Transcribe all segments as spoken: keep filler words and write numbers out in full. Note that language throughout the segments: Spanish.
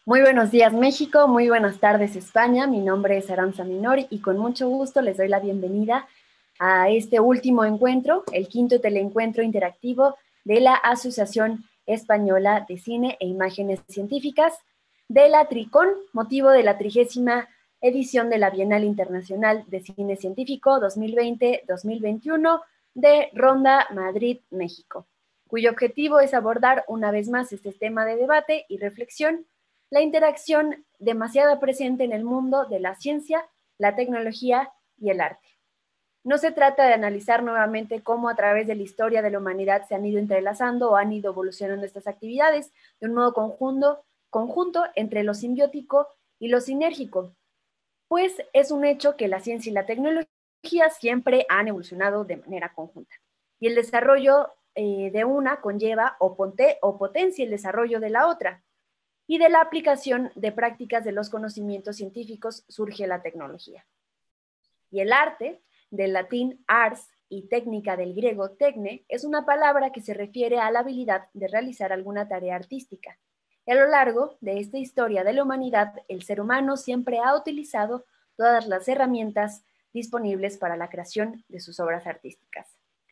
Muy buenos días México, muy buenas tardes España. Mi nombre es Aranza Minori y con mucho gusto les doy la bienvenida a este último encuentro, el quinto teleencuentro interactivo de la Asociación Española de Cine e Imágenes Científicas de la Tricón, motivo de la trigésima edición de la Bienal Internacional de Cine Científico dos mil veinte dos mil veintiuno de Ronda, Madrid, México, cuyo objetivo es abordar una vez más este tema de debate y reflexión: la interacción demasiado presente en el mundo de la ciencia, la tecnología y el arte. No se trata de analizar nuevamente cómo a través de la historia de la humanidad se han ido entrelazando o han ido evolucionando estas actividades de un modo conjunto, conjunto entre lo simbiótico y lo sinérgico, pues es un hecho que la ciencia y la tecnología siempre han evolucionado de manera conjunta. Y el desarrollo eh, de una conlleva o, ponte, o potencia el desarrollo de la otra. Y de la aplicación de prácticas de los conocimientos científicos surge la tecnología. Y el arte, del latín ars y técnica del griego tecne, es una palabra que se refiere a la habilidad de realizar alguna tarea artística. Y a lo largo de esta historia de la humanidad, el ser humano siempre ha utilizado todas las herramientas disponibles para la creación de sus obras artísticas.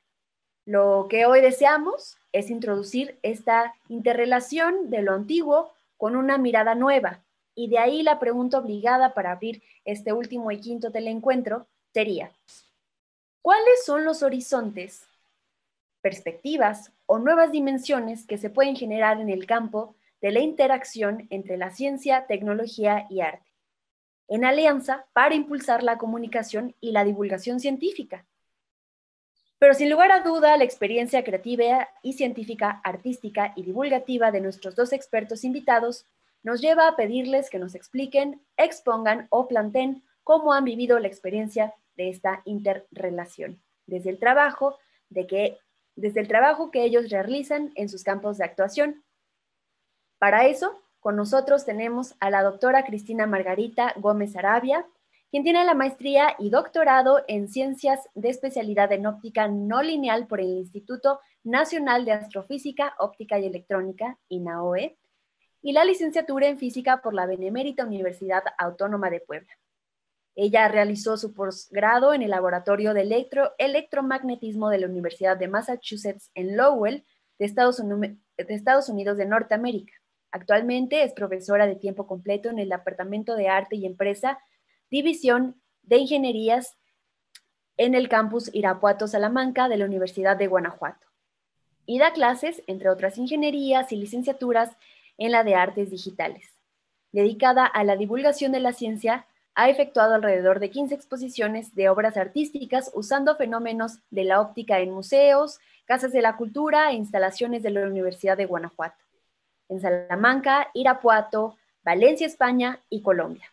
Lo que hoy deseamos es introducir esta interrelación de lo antiguo con una mirada nueva, y de ahí la pregunta obligada para abrir este último y quinto teleencuentro sería: ¿cuáles son los horizontes, perspectivas o nuevas dimensiones que se pueden generar en el campo de la interacción entre la ciencia, tecnología y arte, en alianza para impulsar la comunicación y la divulgación científica? Pero sin lugar a duda, la experiencia creativa y científica, artística y divulgativa de nuestros dos expertos invitados nos lleva a pedirles que nos expliquen, expongan o planteen cómo han vivido la experiencia de esta interrelación, desde el trabajo, de que, desde el trabajo que ellos realizan en sus campos de actuación. Para eso, con nosotros tenemos a la doctora Cristina Margarita Gómez Arabia, quien tiene la maestría y doctorado en Ciencias de Especialidad en Óptica No Lineal por el Instituto Nacional de Astrofísica, Óptica y Electrónica, INAOE, y la licenciatura en Física por la Benemérita Universidad Autónoma de Puebla. Ella realizó su posgrado en el Laboratorio de Electro Electromagnetismo de la Universidad de Massachusetts en Lowell, de Estados, de Estados Unidos de Norteamérica. Actualmente es profesora de tiempo completo en el Departamento de Arte y Empresa, División de Ingenierías, en el campus Irapuato Salamanca de la Universidad de Guanajuato. Y da clases, entre otras ingenierías y licenciaturas, en la de Artes Digitales. Dedicada a la divulgación de la ciencia, ha efectuado alrededor de quince exposiciones de obras artísticas usando fenómenos de la óptica en museos, casas de la cultura e instalaciones de la Universidad de Guanajuato, en Salamanca, Irapuato, Valencia, España y Colombia.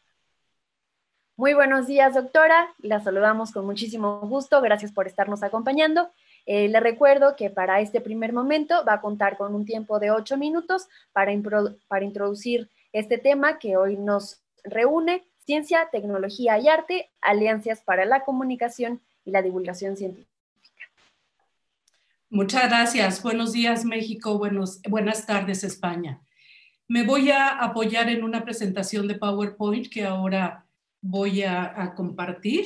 Muy buenos días, doctora. La saludamos con muchísimo gusto. Gracias por estarnos acompañando. Eh, le recuerdo que para este primer momento va a contar con un tiempo de ocho minutos para, para introducir este tema que hoy nos reúne: ciencia, tecnología y arte, alianzas para la comunicación y la divulgación científica. Muchas gracias. Buenos días, México. Buenos, buenas tardes, España. Me voy a apoyar en una presentación de PowerPoint que ahora voy a, a compartir.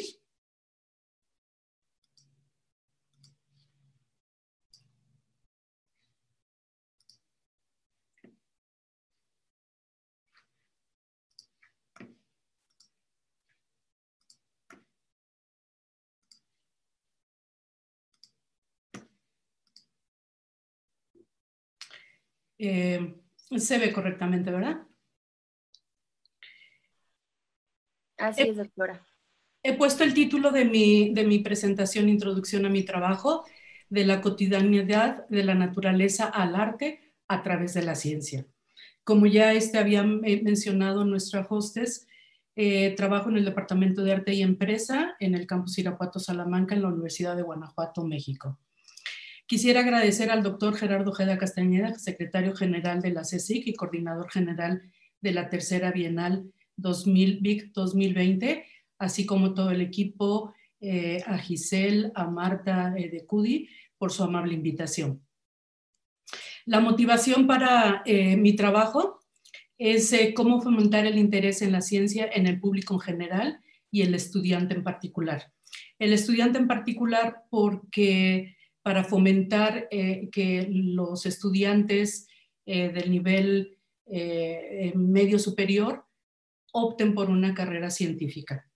Eh, se ve correctamente, ¿verdad? Así es, doctora. He, he puesto el título de mi, de mi presentación, Introducción a mi trabajo, de la cotidianidad de la naturaleza al arte a través de la ciencia. Como ya este había mencionado nuestra hostess, eh, trabajo en el Departamento de Arte y Empresa en el campus Irapuato Salamanca en la Universidad de Guanajuato, México. Quisiera agradecer al doctor Gerardo Ojeda Castañeda, secretario general de la C S I C y coordinador general de la Tercera Bienal dos mil, V I C dos mil veinte, así como todo el equipo, eh, a Giselle, a Marta eh, de Cudi, por su amable invitación. La motivación para eh, mi trabajo es eh, cómo fomentar el interés en la ciencia en el público en general y el estudiante en particular. El estudiante en particular porque para fomentar eh, que los estudiantes eh, del nivel eh, medio superior opten por una carrera científica.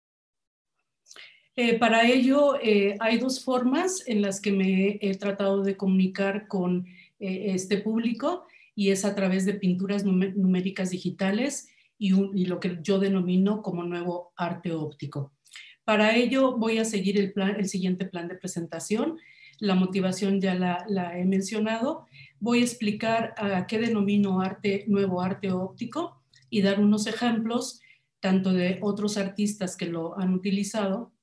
Eh, para ello eh, hay dos formas en las que me he tratado de comunicar con eh, este público, y es a través de pinturas numéricas digitales y, un, y lo que yo denomino como nuevo arte óptico. Para ello voy a seguir el, plan, el siguiente plan de presentación. La motivación ya la, la he mencionado. Voy a explicar a qué denomino arte, nuevo arte óptico, y dar unos ejemplos tanto de otros artistas que lo han utilizado,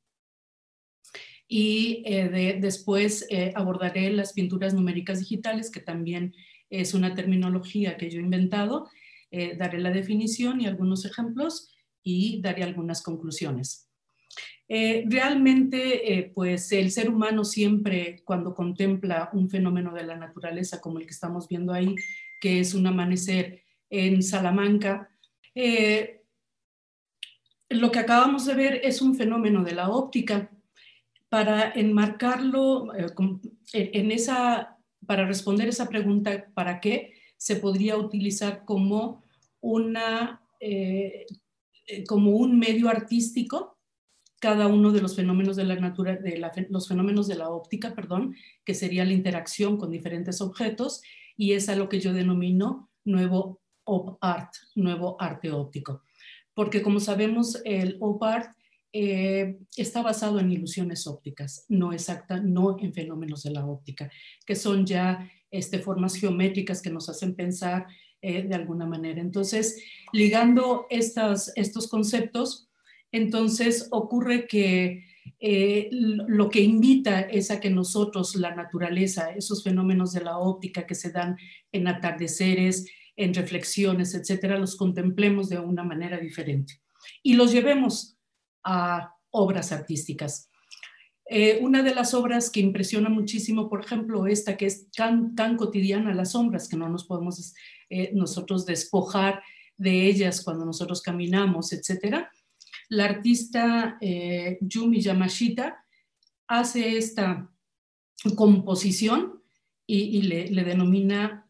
y eh, de, después eh, abordaré las pinturas numéricas digitales, que también es una terminología que yo he inventado. Eh, daré la definición y algunos ejemplos y daré algunas conclusiones. Eh, realmente, eh, pues el ser humano siempre, cuando contempla un fenómeno de la naturaleza como el que estamos viendo ahí, que es un amanecer en Salamanca, eh, lo que acabamos de ver es un fenómeno de la óptica. Para enmarcarlo eh, en esa, para responder esa pregunta, ¿para qué?, se podría utilizar como, una, eh, como un medio artístico cada uno de los fenómenos de la natura, de la, los fenómenos de la óptica, perdón, que sería la interacción con diferentes objetos, y es a lo que yo denomino nuevo op art, nuevo arte óptico. Porque como sabemos, el op art Eh, está basado en ilusiones ópticas, no exacta, no en fenómenos de la óptica, que son ya este, formas geométricas que nos hacen pensar eh, de alguna manera. Entonces, ligando estas, estos conceptos, entonces ocurre que eh, lo que invita es a que nosotros, la naturaleza, esos fenómenos de la óptica que se dan en atardeceres, en reflexiones, etcétera, los contemplemos de una manera diferente y los llevemos a obras artísticas. Eh, una de las obras que impresiona muchísimo, por ejemplo, esta que es tan, tan cotidiana, las sombras, que no nos podemos eh, nosotros despojar de ellas cuando nosotros caminamos, etcétera. La artista eh, Yumi Yamashita hace esta composición y, y le, le denomina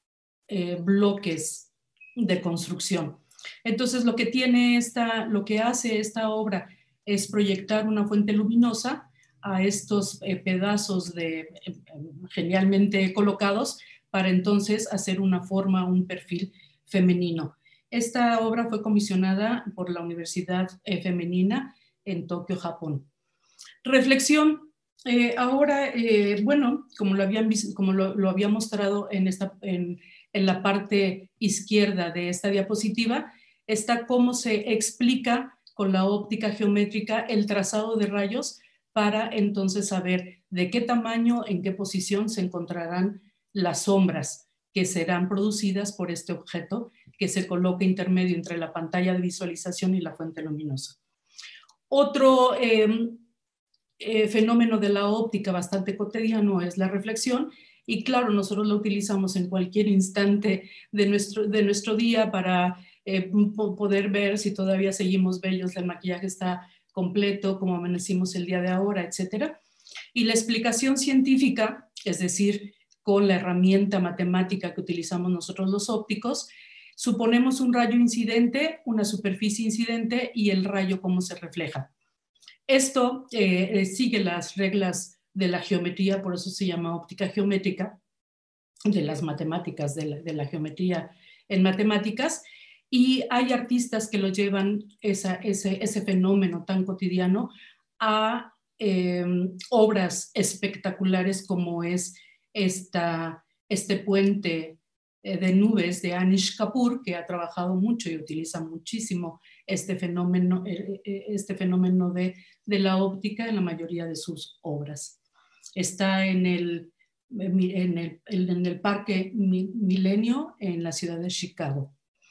eh, bloques de construcción. Entonces, lo que tiene esta, lo que hace esta obra es proyectar una fuente luminosa a estos eh, pedazos de, eh, genialmente colocados, para entonces hacer una forma, un perfil femenino. Esta obra fue comisionada por la Universidad eh, Femenina en Tokio, Japón. Reflexión. Eh, ahora, eh, bueno, como lo, habían, como lo, lo había mostrado en, esta, en, en la parte izquierda de esta diapositiva, está cómo se explica con la óptica geométrica el trazado de rayos para entonces saber de qué tamaño, en qué posición se encontrarán las sombras que serán producidas por este objeto que se coloca intermedio entre la pantalla de visualización y la fuente luminosa. Otro eh, eh, fenómeno de la óptica bastante cotidiano es la reflexión, y claro, nosotros lo utilizamos en cualquier instante de nuestro, de nuestro día para eh, poder ver si todavía seguimos bellos, el maquillaje está completo, como amanecimos el día de ahora, etcétera. Y la explicación científica, es decir, con la herramienta matemática que utilizamos nosotros los ópticos, suponemos un rayo incidente, una superficie incidente y el rayo cómo se refleja. Esto eh, sigue las reglas de la geometría, por eso se llama óptica geométrica, de las matemáticas, de la, de la geometría en matemáticas, y hay artistas que lo llevan esa, ese, ese fenómeno tan cotidiano a eh, obras espectaculares como es esta, este puente de nubes de Anish Kapoor, que ha trabajado mucho y utiliza muchísimo este fenómeno, este fenómeno de, de la óptica en la mayoría de sus obras. Está en el, en el, en el Parque Milenio en la ciudad de Chicago.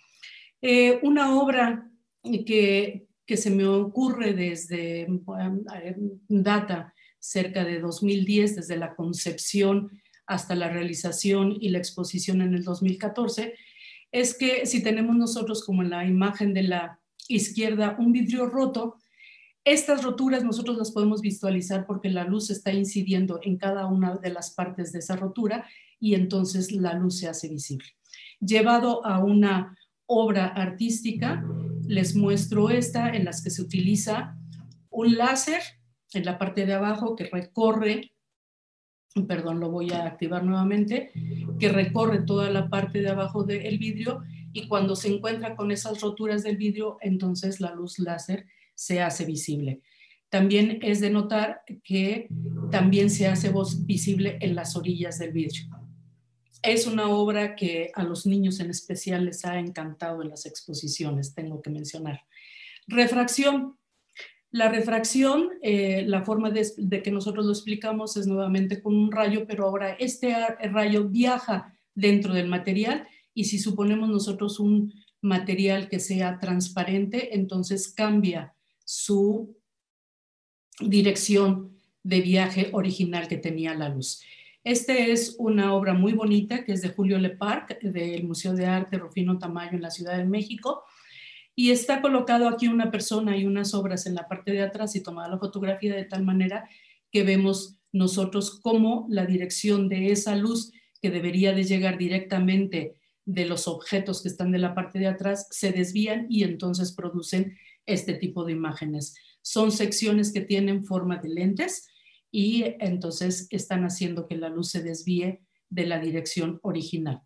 Eh, una obra que, que se me ocurre desde bueno, data cerca de dos mil diez, desde la concepción hasta la realización y la exposición en el dos mil catorce, es que si tenemos nosotros, como en la imagen de la izquierda, un vidrio roto, estas roturas nosotros las podemos visualizar porque la luz está incidiendo en cada una de las partes de esa rotura y entonces la luz se hace visible. Llevado a una obra artística, les muestro esta en las que se utiliza un láser en la parte de abajo que recorre, perdón, lo voy a activar nuevamente, que recorre toda la parte de abajo del vidrio y cuando se encuentra con esas roturas del vidrio, entonces la luz láser se hace visible. También es de notar que también se hace visible en las orillas del vidrio. Es una obra que a los niños en especial les ha encantado en las exposiciones, tengo que mencionar. Refracción. La refracción, eh, la forma de, de que nosotros lo explicamos es nuevamente con un rayo, pero ahora este rayo viaja dentro del material y si suponemos nosotros un material que sea transparente, entonces cambia su dirección de viaje original que tenía la luz. Esta es una obra muy bonita que es de Julio Leparc, del Museo de Arte Rufino Tamayo en la Ciudad de México. Y está colocado aquí una persona y unas obras en la parte de atrás y tomada la fotografía de tal manera que vemos nosotros cómo la dirección de esa luz que debería de llegar directamente de los objetos que están de la parte de atrás se desvían y entonces producen este tipo de imágenes. Son secciones que tienen forma de lentes y entonces están haciendo que la luz se desvíe de la dirección original.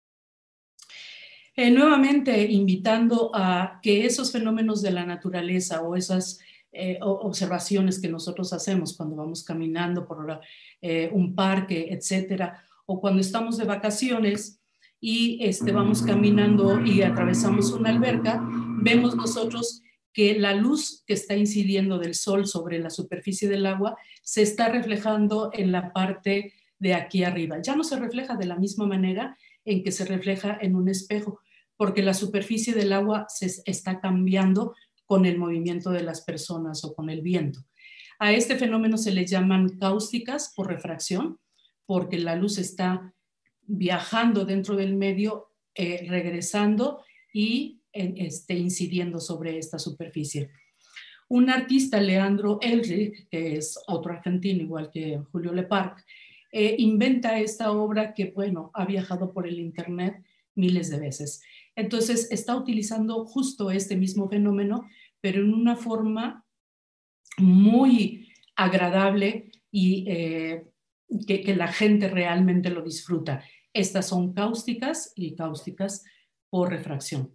Eh, nuevamente invitando a que esos fenómenos de la naturaleza o esas eh, observaciones que nosotros hacemos cuando vamos caminando por eh, un parque, etcétera, o cuando estamos de vacaciones y este, vamos caminando y atravesamos una alberca, vemos nosotros que la luz que está incidiendo del sol sobre la superficie del agua se está reflejando en la parte de aquí arriba. Ya no se refleja de la misma manera en que se refleja en un espejo, porque la superficie del agua se está cambiando con el movimiento de las personas o con el viento. A este fenómeno se le llaman cáusticas por refracción, porque la luz está viajando dentro del medio, eh, regresando y eh, este, incidiendo sobre esta superficie. Un artista, Leandro Elrich, que es otro argentino igual que Julio Leparc, eh, inventa esta obra que, bueno, ha viajado por el internet miles de veces. Entonces está utilizando justo este mismo fenómeno, pero en una forma muy agradable y eh, que, que la gente realmente lo disfruta. Estas son cáusticas y cáusticas por refracción.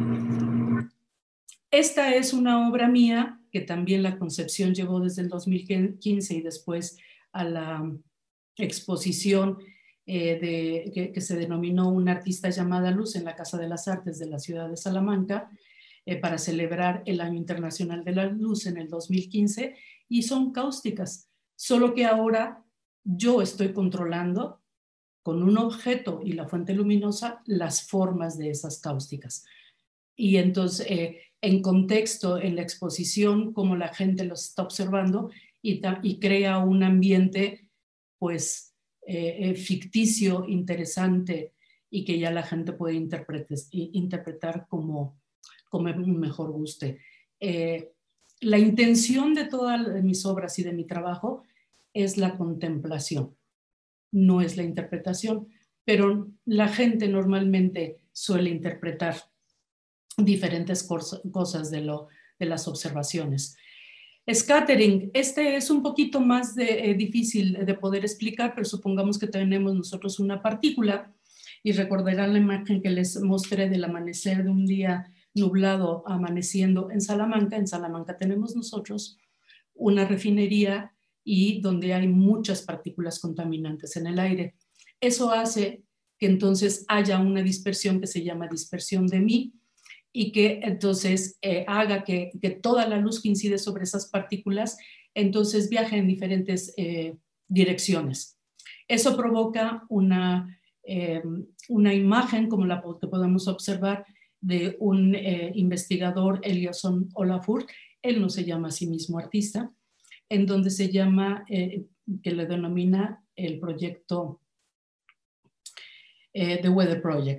Esta es una obra mía que también la concepción llevó desde el dos mil quince y después a la exposición eh, de, que, que se denominó Una artista llamada Luz en la Casa de las Artes de la ciudad de Salamanca eh, para celebrar el Año Internacional de la Luz en el dos mil quince y son cáusticas, solo que ahora yo estoy controlando con un objeto y la fuente luminosa las formas de esas cáusticas. Y entonces eh, en contexto, en la exposición, como la gente los está observando y, y crea un ambiente pues eh, eh, ficticio, interesante y que ya la gente puede interpretar, interpretar como, como mejor guste. Eh, la intención de todas mis obras y de mi trabajo es la contemplación, no es la interpretación, pero la gente normalmente suele interpretar diferentes cosas de, lo, de las observaciones. Scattering, este es un poquito más de, eh, difícil de poder explicar, pero supongamos que tenemos nosotros una partícula y recordarán la imagen que les mostré del amanecer de un día nublado amaneciendo en Salamanca. En Salamanca tenemos nosotros una refinería y donde hay muchas partículas contaminantes en el aire. Eso hace que entonces haya una dispersión que se llama dispersión de Mie, y que entonces eh, haga que, que toda la luz que incide sobre esas partículas entonces viaje en diferentes eh, direcciones. Eso provoca una, eh, una imagen como la que podemos observar de un eh, investigador, Eliasson Olafur, él no se llama a sí mismo artista, en donde se llama, eh, que le denomina el proyecto eh, The Weather Project.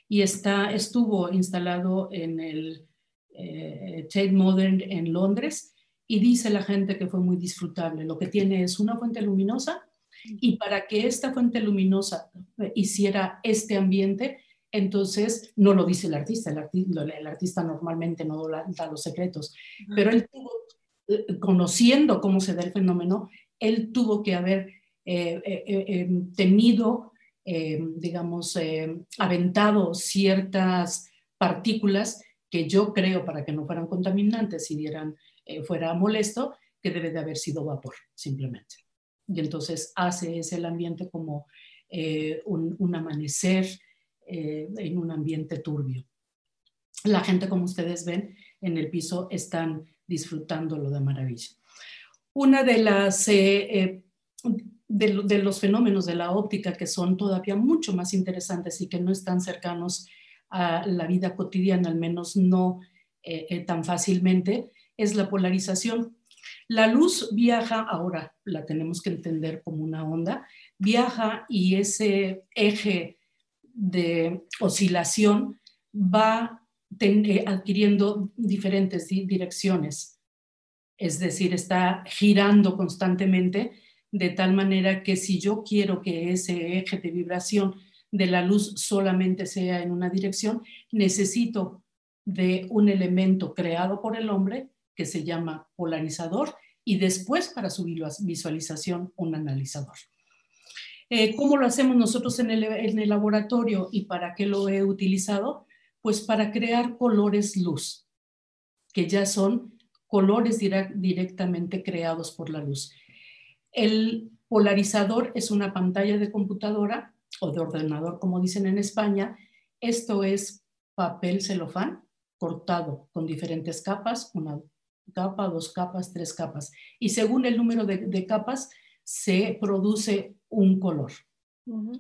y está, estuvo instalado en el eh, Tate Modern en Londres, y dice la gente que fue muy disfrutable. Lo que tiene es una fuente luminosa, y para que esta fuente luminosa hiciera este ambiente, entonces, no lo dice el artista, el artista, el artista normalmente no da los secretos, pero él tuvo, conociendo cómo se da el fenómeno, él tuvo que haber eh, eh, eh, tenido, eh, digamos, eh, aventado ciertas partículas que yo creo, para que no fueran contaminantes y dieran, eh, fuera molesto, que debe de haber sido vapor, simplemente. Y entonces hace ese el ambiente como eh, un, un amanecer eh, en un ambiente turbio. La gente, como ustedes ven, en el piso están disfrutándolo de maravilla. Una de las eh, eh, de, de los fenómenos de la óptica que son todavía mucho más interesantes y que no están cercanos a la vida cotidiana, al menos no eh, eh, tan fácilmente, es la polarización. La luz viaja, ahora la tenemos que entender como una onda, viaja, y ese eje de oscilación va ten, eh, adquiriendo diferentes di direcciones. Es decir, está girando constantemente, de tal manera que si yo quiero que ese eje de vibración de la luz solamente sea en una dirección, necesito de un elemento creado por el hombre que se llama polarizador, y después, para su visualización, un analizador. Eh, ¿Cómo lo hacemos nosotros en el, en el laboratorio y para qué lo he utilizado? Pues para crear colores luz, que ya son colores direct, directamente creados por la luz. El polarizador es una pantalla de computadora o de ordenador, como dicen en España. Esto es papel celofán cortado con diferentes capas, una capa, dos capas, tres capas. Y según el número de, de capas, se produce un color. Uh-huh.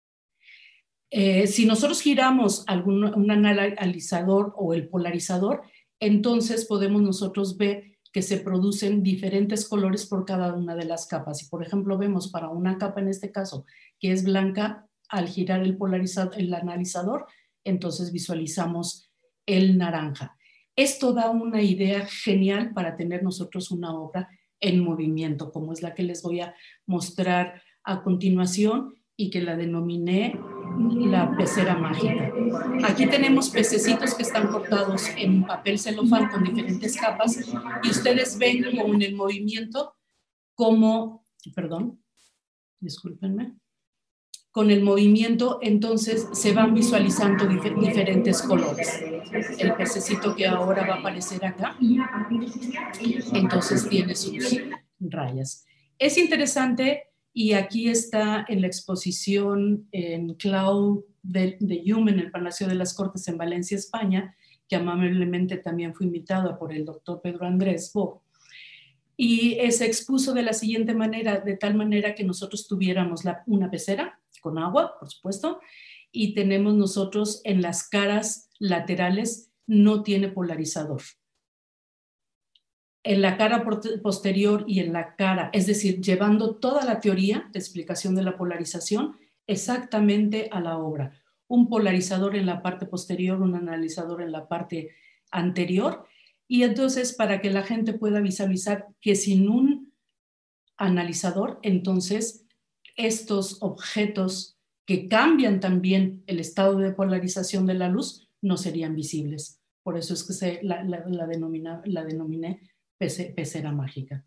Eh, si nosotros giramos algún un analizador o el polarizador, entonces podemos nosotros ver que se producen diferentes colores por cada una de las capas. Y por ejemplo, vemos para una capa, en este caso, que es blanca, al girar el polarizador, el analizador, entonces visualizamos el naranja. Esto da una idea genial para tener nosotros una obra en movimiento, como es la que les voy a mostrar a continuación y que la denominé la pecera mágica. Aquí tenemos pececitos que están cortados en papel celofán con diferentes capas, y ustedes ven con el movimiento como, perdón, discúlpenme, con el movimiento entonces se van visualizando dif diferentes colores. El pececito que ahora va a aparecer acá, entonces tiene sus rayas. Es interesante, y aquí está en la exposición en Clau de, de Hume en el Palacio de las Cortes en Valencia, España, que amablemente también fue invitada por el doctor Pedro Andrés Bo. Y se expuso de la siguiente manera, de tal manera que nosotros tuviéramos la, una pecera con agua, por supuesto, y tenemos nosotros en las caras laterales, no tiene polarizador. En la cara posterior y en la cara, es decir, llevando toda la teoría de explicación de la polarización exactamente a la obra. Un polarizador en la parte posterior, un analizador en la parte anterior, y entonces para que la gente pueda visualizar que sin un analizador, entonces estos objetos que cambian también el estado de polarización de la luz no serían visibles. Por eso es que se, la, la, la, denomina, la denominé pecera mágica.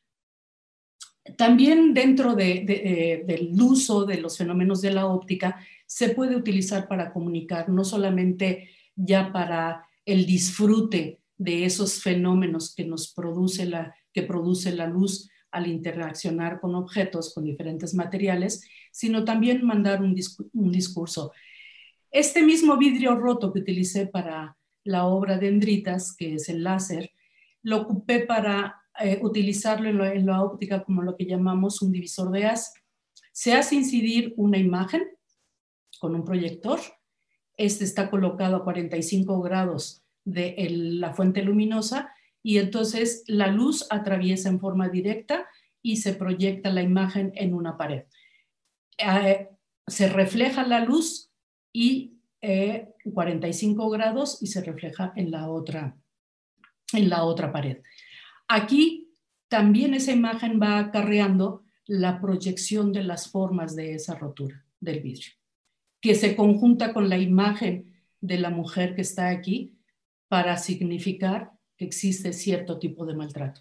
También dentro de, de, de, del uso de los fenómenos de la óptica se puede utilizar para comunicar, no solamente ya para el disfrute de esos fenómenos que nos produce la, que produce la luz al interaccionar con objetos, con diferentes materiales, sino también mandar un, discu un discurso. Este mismo vidrio roto que utilicé para la obra de Dendritas, que es el láser, lo ocupé para eh, utilizarlo en, lo, en la óptica como lo que llamamos un divisor de haz. Se hace incidir una imagen con un proyector. Este está colocado a cuarenta y cinco grados de el, la fuente luminosa, y entonces la luz atraviesa en forma directa y se proyecta la imagen en una pared. Eh, se refleja la luz y eh, cuarenta y cinco grados y se refleja en la otra, en la otra pared. Aquí también esa imagen va acarreando la proyección de las formas de esa rotura del vidrio, que se conjunta con la imagen de la mujer que está aquí para significar que existe cierto tipo de maltrato.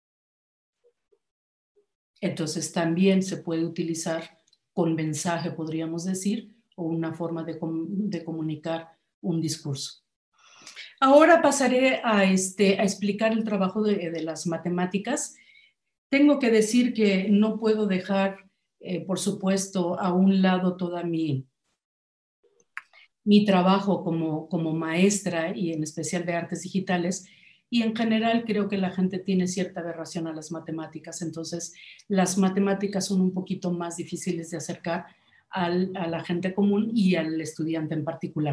Entonces también se puede utilizar con mensaje, podríamos decir, o una forma de, com de comunicar un discurso. Ahora pasaré a, este, a explicar el trabajo de, de las matemáticas. Tengo que decir que no puedo dejar, eh, por supuesto, a un lado toda mi, mi trabajo como, como maestra y en especial de artes digitales, y en general creo que la gente tiene cierta aberración a las matemáticas, entonces las matemáticas son un poquito más difíciles de acercar al, a la gente común y al estudiante en particular.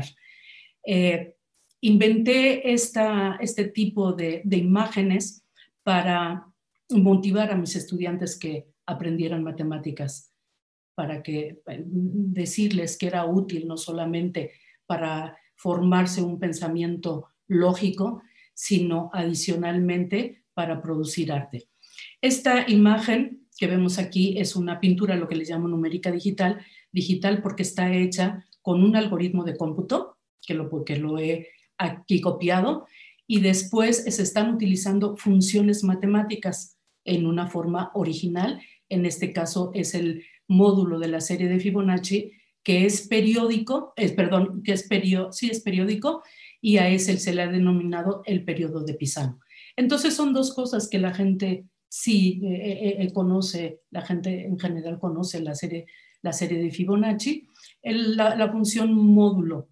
Eh, inventé esta, este tipo de, de imágenes para motivar a mis estudiantes que aprendieran matemáticas, para que decirles que era útil no solamente para formarse un pensamiento lógico, sino adicionalmente para producir arte. Esta imagen que vemos aquí es una pintura, lo que les llamo numérica digital, digital porque está hecha con un algoritmo de cómputo, que lo, que lo he aquí copiado, y después se están utilizando funciones matemáticas en una forma original. En este caso es el módulo de la serie de Fibonacci, que es periódico, es, perdón, que es, perio, sí, es periódico, y a ese se le ha denominado el periodo de Pisano. Entonces son dos cosas que la gente sí eh, eh, conoce, la gente en general conoce la serie, la serie de Fibonacci, el, la, la función módulo.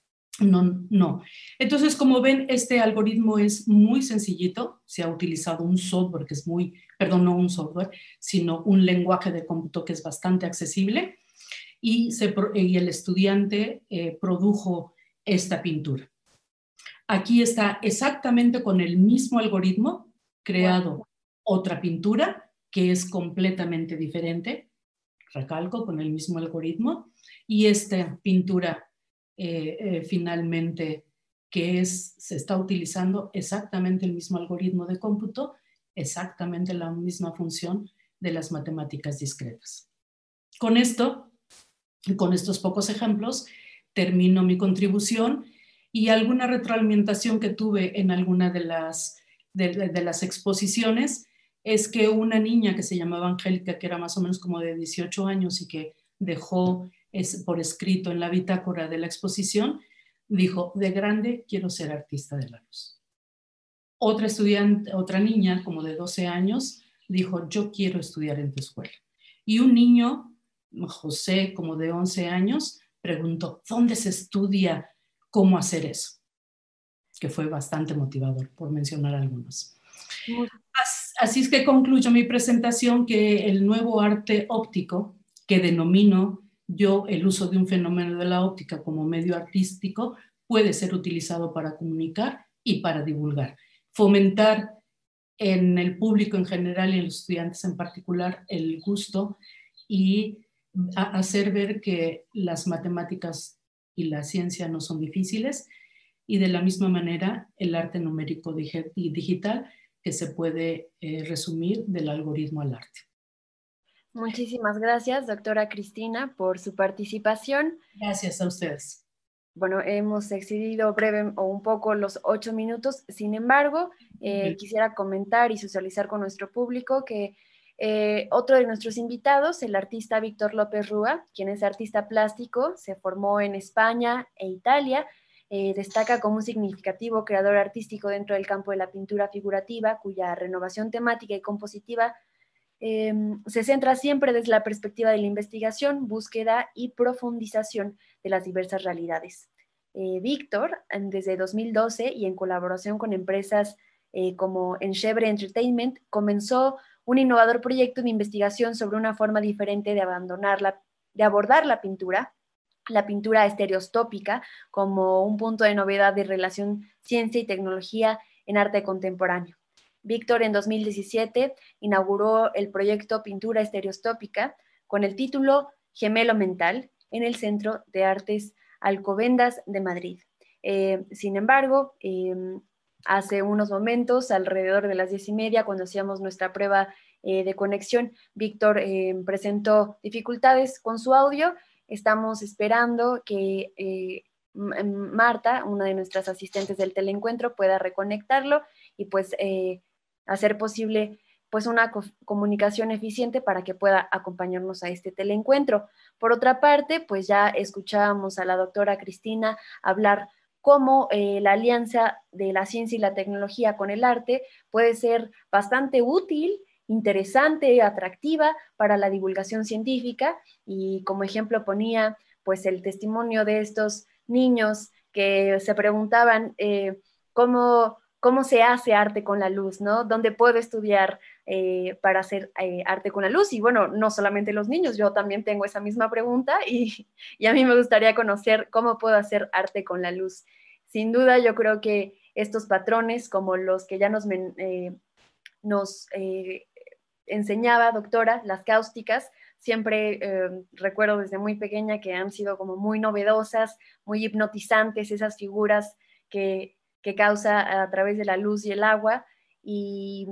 No, no. Entonces, como ven, este algoritmo es muy sencillito. Se ha utilizado un software que es muy, perdón, no un software, sino un lenguaje de cómputo que es bastante accesible. Y, se, y el estudiante eh, produjo esta pintura. Aquí está exactamente con el mismo algoritmo creado wow. otra pintura que es completamente diferente. Recalco, con el mismo algoritmo. Y esta pintura Eh, eh, finalmente que es, se está utilizando exactamente el mismo algoritmo de cómputo, exactamente la misma función de las matemáticas discretas. Con esto, con estos pocos ejemplos, termino mi contribución y alguna retroalimentación que tuve en alguna de las, de, de las exposiciones es que una niña que se llamaba Angélica, que era más o menos como de dieciocho años y que dejó es por escrito en la bitácora de la exposición, dijo, de grande quiero ser artista de la luz. Otra estudiante, otra niña como de doce años, dijo, yo quiero estudiar en tu escuela. Y un niño, José, como de once años, preguntó, ¿dónde se estudia cómo hacer eso? Que fue bastante motivador, por mencionar algunos. Así es que concluyo mi presentación que el nuevo arte óptico, que denomino yo el uso de un fenómeno de la óptica como medio artístico, puede ser utilizado para comunicar y para divulgar. Fomentar en el público en general y en los estudiantes en particular el gusto y hacer ver que las matemáticas y la ciencia no son difíciles y de la misma manera el arte numérico digital que se puede eh, resumir del algoritmo al arte. Muchísimas gracias, doctora Cristina, por su participación. Gracias a ustedes. Bueno, hemos excedido breve o un poco los ocho minutos, sin embargo, eh, quisiera comentar y socializar con nuestro público que eh, otro de nuestros invitados, el artista Víctor López Rúa, quien es artista plástico, se formó en España e Italia, eh, destaca como un significativo creador artístico dentro del campo de la pintura figurativa, cuya renovación temática y compositiva Eh, se centra siempre desde la perspectiva de la investigación, búsqueda y profundización de las diversas realidades. Eh, Víctor, desde dos mil doce y en colaboración con empresas eh, como Enchevre Entertainment, comenzó un innovador proyecto de investigación sobre una forma diferente de, abandonar la, de abordar la pintura, la pintura estereostópica, como un punto de novedad de relación ciencia y tecnología en arte contemporáneo. Víctor en dos mil diecisiete inauguró el proyecto Pintura Estereostópica con el título Gemelo Mental en el Centro de Artes Alcobendas de Madrid. Eh, sin embargo, eh, hace unos momentos, alrededor de las diez y media, cuando hacíamos nuestra prueba eh, de conexión, Víctor eh, presentó dificultades con su audio. Estamos esperando que eh, Marta, una de nuestras asistentes del teleencuentro, pueda reconectarlo y pues eh, hacer posible pues una co comunicación eficiente para que pueda acompañarnos a este teleencuentro. Por otra parte, pues ya escuchábamos a la doctora Cristina hablar cómo eh, la alianza de la ciencia y la tecnología con el arte puede ser bastante útil, interesante, atractiva para la divulgación científica, y como ejemplo ponía pues el testimonio de estos niños que se preguntaban eh, cómo, cómo se hace arte con la luz, ¿no? ¿Dónde puedo estudiar eh, para hacer eh, arte con la luz? Y bueno, no solamente los niños, yo también tengo esa misma pregunta y, y a mí me gustaría conocer cómo puedo hacer arte con la luz. Sin duda, yo creo que estos patrones, como los que ya nos, eh, nos eh, enseñaba, doctora, las cáusticas, siempre eh, recuerdo desde muy pequeña que han sido como muy novedosas, muy hipnotizantes, esas figuras que, que causa a través de la luz y el agua, y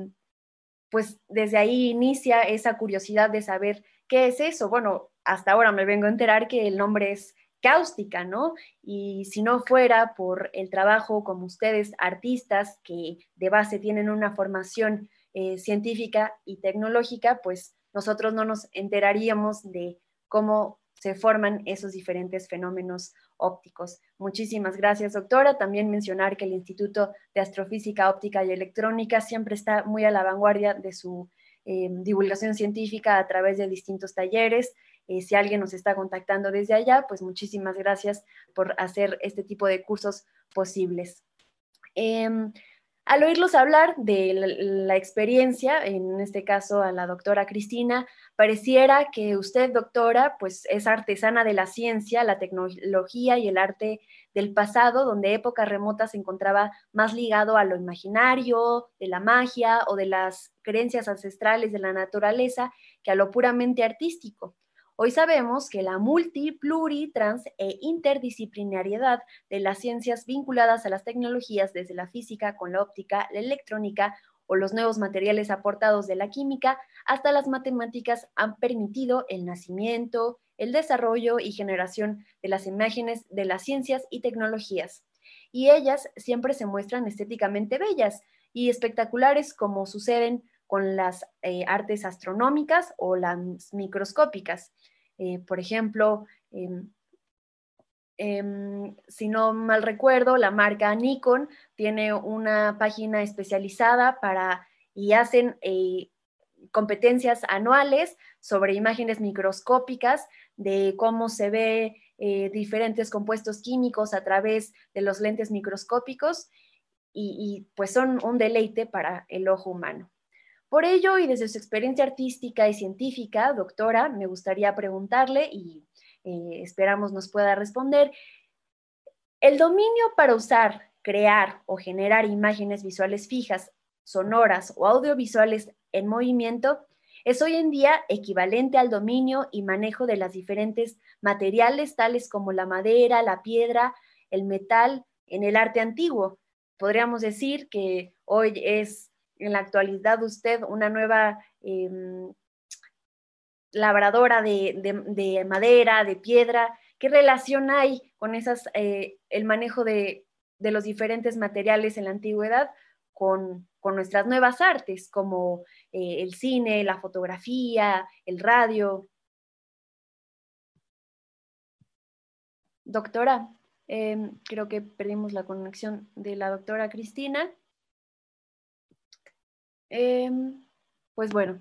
pues desde ahí inicia esa curiosidad de saber qué es eso. Bueno, hasta ahora me vengo a enterar que el nombre es cáustica, ¿no? Y si no fuera por el trabajo como ustedes, artistas que de base tienen una formación eh, científica y tecnológica, pues nosotros no nos enteraríamos de cómo se forman esos diferentes fenómenos ópticos. Muchísimas gracias, doctora. También mencionar que el Instituto de Astrofísica, Óptica y Electrónica siempre está muy a la vanguardia de su eh, divulgación científica a través de distintos talleres. Eh, si alguien nos está contactando desde allá, pues muchísimas gracias por hacer este tipo de cursos posibles. Eh, al oírlos hablar de la, la experiencia, en este caso a la doctora Cristina, pareciera que usted, doctora, pues es artesana de la ciencia, la tecnología y el arte del pasado, donde épocas remotas se encontraba más ligado a lo imaginario, de la magia o de las creencias ancestrales de la naturaleza que a lo puramente artístico. Hoy sabemos que la multi, pluri, trans e interdisciplinariedad de las ciencias vinculadas a las tecnologías, desde la física con la óptica, la electrónica o los nuevos materiales aportados de la química hasta las matemáticas, han permitido el nacimiento, el desarrollo y generación de las imágenes de las ciencias y tecnologías. Y ellas siempre se muestran estéticamente bellas y espectaculares, como suceden con las eh, artes astronómicas o las microscópicas. Eh, por ejemplo, eh, eh, si no mal recuerdo, la marca Nikon tiene una página especializada para, y hacen eh, competencias anuales sobre imágenes microscópicas de cómo se ve eh, diferentes compuestos químicos a través de los lentes microscópicos, y, y pues son un deleite para el ojo humano. Por ello, y desde su experiencia artística y científica, doctora, me gustaría preguntarle, y eh, esperamos nos pueda responder, ¿el dominio para usar, crear o generar imágenes visuales fijas, sonoras o audiovisuales en movimiento es hoy en día equivalente al dominio y manejo de las diferentes materiales, tales como la madera, la piedra, el metal, en el arte antiguo? Podríamos decir que hoy es, en la actualidad, usted una nueva eh, labradora de, de, de, madera, de piedra. ¿Qué relación hay con esas, eh, el manejo de, de, los diferentes materiales en la antigüedad con, con nuestras nuevas artes, como eh, el cine, la fotografía, el radio? Doctora, eh, creo que perdimos la conexión de la doctora Cristina. Eh, pues bueno,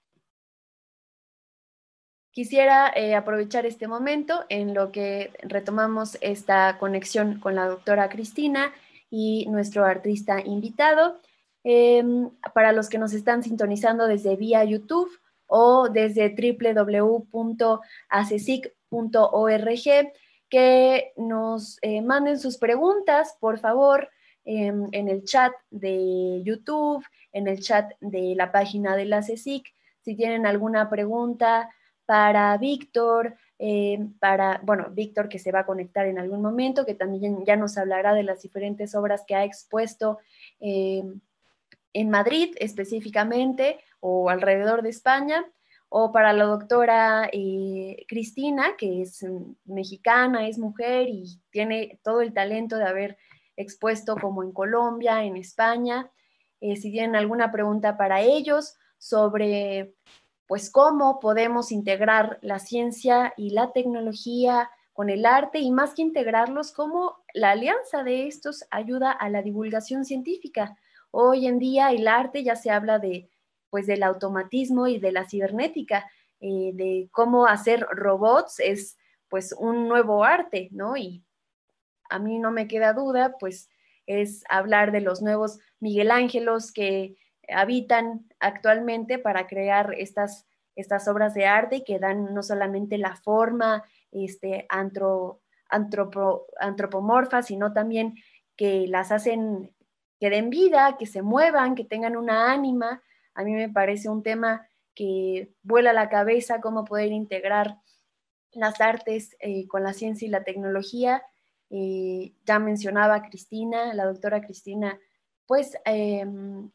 quisiera eh, aprovechar este momento en lo que retomamos esta conexión con la doctora Cristina y nuestro artista invitado. Eh, para los que nos están sintonizando desde vía YouTube o desde doble u doble u doble u punto a c e s i c punto org, que nos eh, manden sus preguntas, por favor, eh, en el chat de YouTube, en el chat de la página de la C E S I C. Si tienen alguna pregunta para Víctor, eh, para, bueno, Víctor que se va a conectar en algún momento, que también ya nos hablará de las diferentes obras que ha expuesto eh, en Madrid específicamente o alrededor de España, o para la doctora eh, Cristina, que es um, mexicana, es mujer y tiene todo el talento de haber expuesto como en Colombia, en España. Eh, si tienen alguna pregunta para ellos sobre pues cómo podemos integrar la ciencia y la tecnología con el arte, y más que integrarlos, cómo la alianza de estos ayuda a la divulgación científica. Hoy en día el arte ya se habla de, pues, del automatismo y de la cibernética, eh, de cómo hacer robots es pues un nuevo arte, ¿no? Y a mí no me queda duda, pues es hablar de los nuevos Miguel Ángelos que habitan actualmente para crear estas, estas obras de arte y que dan no solamente la forma este, antro, antropo, antropomorfa, sino también que las hacen que den vida, que se muevan, que tengan una ánima. A mí me parece un tema que vuela la cabeza cómo poder integrar las artes eh, con la ciencia y la tecnología. Eh, ya mencionaba Cristina, la doctora Cristina, pues eh,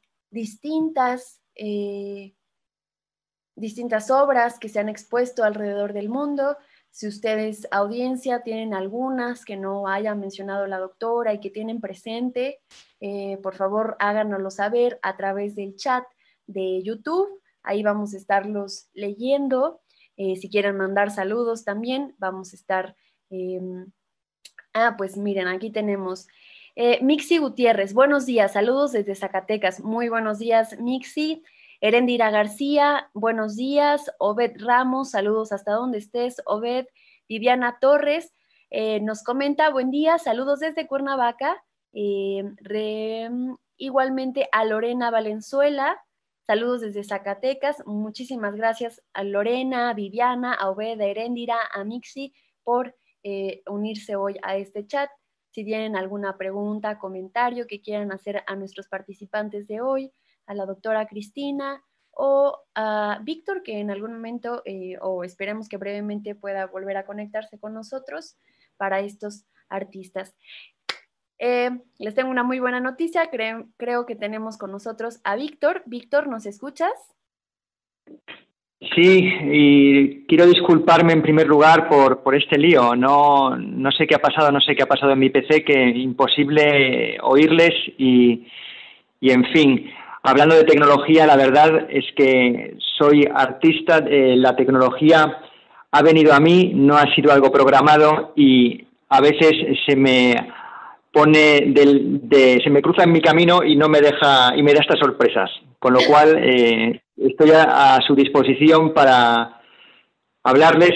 distintas, eh, distintas obras que se han expuesto alrededor del mundo. Si ustedes, audiencia, tienen algunas que no haya mencionado la doctora y que tienen presente, eh, por favor háganoslo saber a través del chat de YouTube. Ahí vamos a estarlos leyendo. Eh, si quieren mandar saludos también, vamos a estar... Eh, ah, pues miren, aquí tenemos eh, Mixi Gutiérrez. Buenos días, saludos desde Zacatecas. Muy buenos días, Mixi. Erendira García, buenos días. Obed Ramos, saludos hasta donde estés, Obed. Viviana Torres eh, nos comenta, buen día, saludos desde Cuernavaca. Eh, re, igualmente a Lorena Valenzuela, saludos desde Zacatecas. Muchísimas gracias a Lorena, a Viviana, a Obed, a Erendira, a Mixi por eh, unirse hoy a este chat. Si tienen alguna pregunta, comentario que quieran hacer a nuestros participantes de hoy, a la doctora Cristina o a Víctor, que en algún momento, eh, o esperemos que brevemente pueda volver a conectarse con nosotros para estos artistas. Eh, les tengo una muy buena noticia, creo, creo que tenemos con nosotros a Víctor. Víctor, ¿nos escuchas? Sí, y quiero disculparme en primer lugar por, por este lío. No, no sé qué ha pasado, no sé qué ha pasado en mi P C, que imposible oírles y, y en fin, hablando de tecnología, la verdad es que soy artista, eh, la tecnología ha venido a mí, no ha sido algo programado y a veces se me pone del, de, se me cruza en mi camino y no me deja y me da estas sorpresas, con lo cual eh, estoy a, a su disposición para hablarles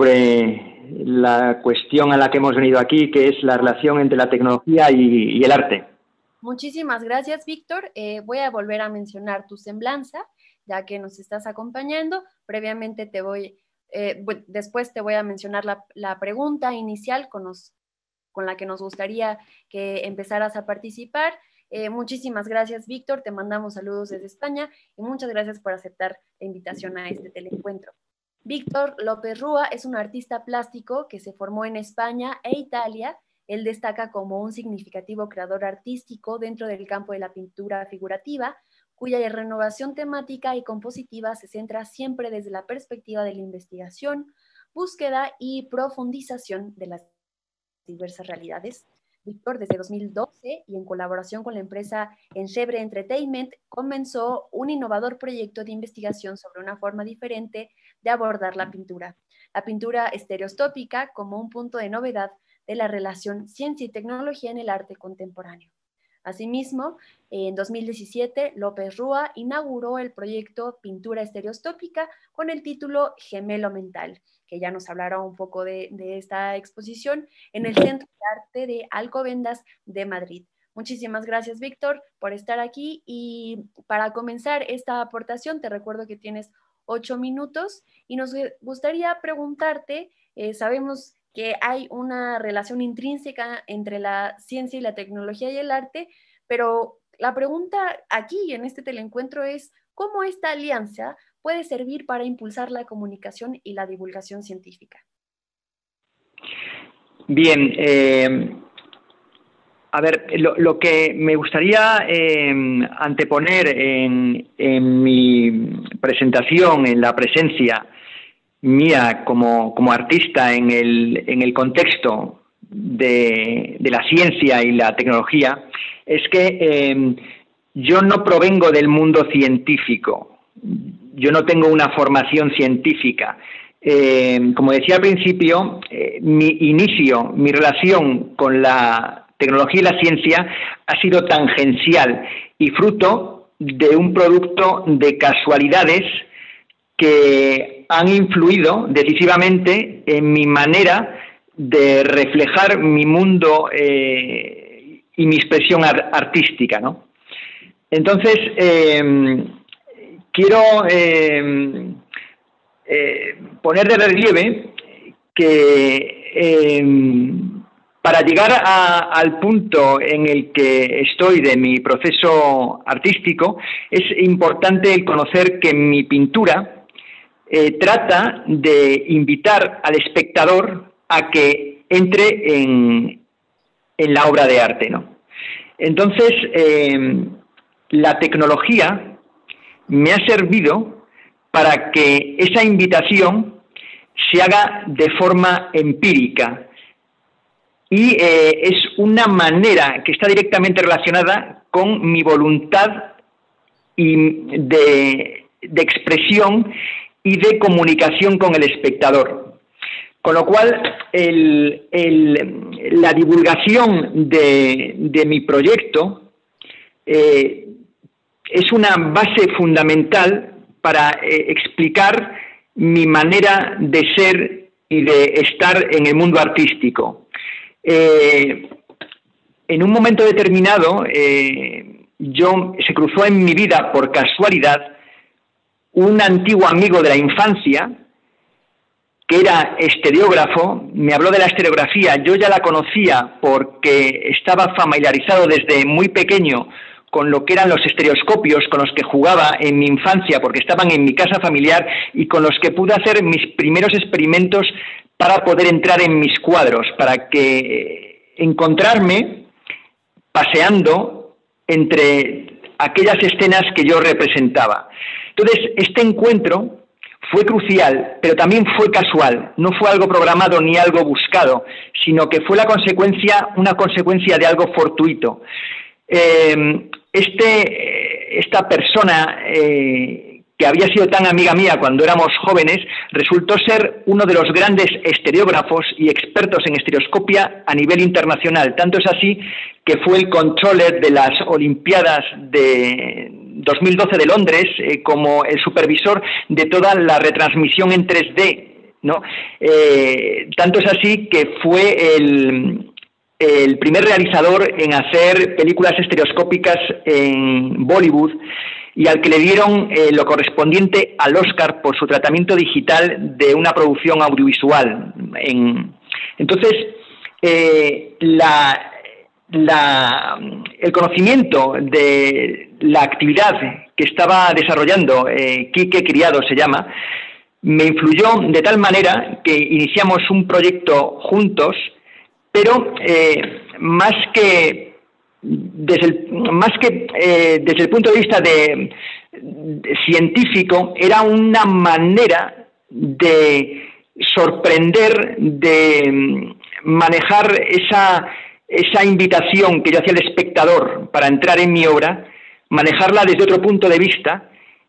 sobre la cuestión a la que hemos venido aquí, que es la relación entre la tecnología y, y el arte. Muchísimas gracias, Víctor. Eh, voy a volver a mencionar tu semblanza, ya que nos estás acompañando. Previamente te voy, eh, después te voy a mencionar la, la pregunta inicial con, los, con la que nos gustaría que empezaras a participar. Eh, muchísimas gracias, Víctor. Te mandamos saludos desde España y muchas gracias por aceptar la invitación a este teleencuentro. Víctor López Rúa es un artista plástico que se formó en España e Italia. Él destaca como un significativo creador artístico dentro del campo de la pintura figurativa, cuya renovación temática y compositiva se centra siempre desde la perspectiva de la investigación, búsqueda y profundización de las diversas realidades. Víctor, desde dos mil doce y en colaboración con la empresa Enchebre Entertainment, comenzó un innovador proyecto de investigación sobre una forma diferente de abordar la pintura. La pintura estereoscópica como un punto de novedad de la relación ciencia y tecnología en el arte contemporáneo. Asimismo, en dos mil diecisiete, López Rúa inauguró el proyecto Pintura Estereoscópica con el título Gemelo Mental, que ya nos hablará un poco de, de esta exposición en el Centro de Arte de Alcobendas de Madrid. Muchísimas gracias, Víctor, por estar aquí. Y para comenzar esta aportación, te recuerdo que tienes ocho minutos y nos gustaría preguntarte, eh, sabemos que hay una relación intrínseca entre la ciencia y la tecnología y el arte, pero la pregunta aquí en este teleencuentro es, cómo esta alianza puede servir para impulsar la comunicación y la divulgación científica. Bien, eh, a ver, lo, lo que me gustaría eh, anteponer en, en mi presentación, en la presencia mía como, como artista en el, en el contexto de, de la ciencia y la tecnología, es que eh, yo no provengo del mundo científico, yo no tengo una formación científica. Eh, como decía al principio, eh, mi inicio, mi relación con la tecnología y la ciencia ha sido tangencial y fruto de un producto de casualidades que han influido decisivamente en mi manera de reflejar mi mundo eh, y mi expresión art artística, ¿no? Entonces, eh, quiero eh, eh, poner de relieve que eh, para llegar a, al punto en el que estoy de mi proceso artístico, es importante el conocer que mi pintura eh, trata de invitar al espectador a que entre en, en la obra de arte, ¿no? Entonces, eh, la tecnología me ha servido para que esa invitación se haga de forma empírica y eh, es una manera que está directamente relacionada con mi voluntad y de, de expresión y de comunicación con el espectador. Con lo cual, el, el, la divulgación de, de mi proyecto eh, es una base fundamental para eh, explicar mi manera de ser y de estar en el mundo artístico. Eh, en un momento determinado, eh, yo se cruzó en mi vida por casualidad un antiguo amigo de la infancia que era estereógrafo, me habló de la estereografía. Yo ya la conocía porque estaba familiarizado desde muy pequeño con lo que eran los estereoscopios, con los que jugaba en mi infancia, porque estaban en mi casa familiar y con los que pude hacer mis primeros experimentos para poder entrar en mis cuadros, para que encontrarme paseando entre aquellas escenas que yo representaba. Entonces, este encuentro fue crucial, pero también fue casual, no fue algo programado ni algo buscado, sino que fue la consecuencia, una consecuencia de algo fortuito. Eh, este, esta persona eh, que había sido tan amiga mía cuando éramos jóvenes, resultó ser uno de los grandes estereógrafos y expertos en estereoscopia a nivel internacional. Tanto es así que fue el controller de las Olimpiadas de dos mil doce de Londres, eh, como el supervisor de toda la retransmisión en tres D, ¿no? Eh, tanto es así que fue el, el primer realizador en hacer películas estereoscópicas en Bollywood y al que le dieron eh, lo correspondiente al Oscar por su tratamiento digital de una producción audiovisual. En, entonces, eh, la... La, el conocimiento de la actividad que estaba desarrollando eh, Quique Criado se llama, me influyó de tal manera que iniciamos un proyecto juntos, pero eh, más que desde el, más que eh, desde el punto de vista de, de científico, era una manera de sorprender, de manejar esa esa invitación que yo hacía al espectador para entrar en mi obra, manejarla desde otro punto de vista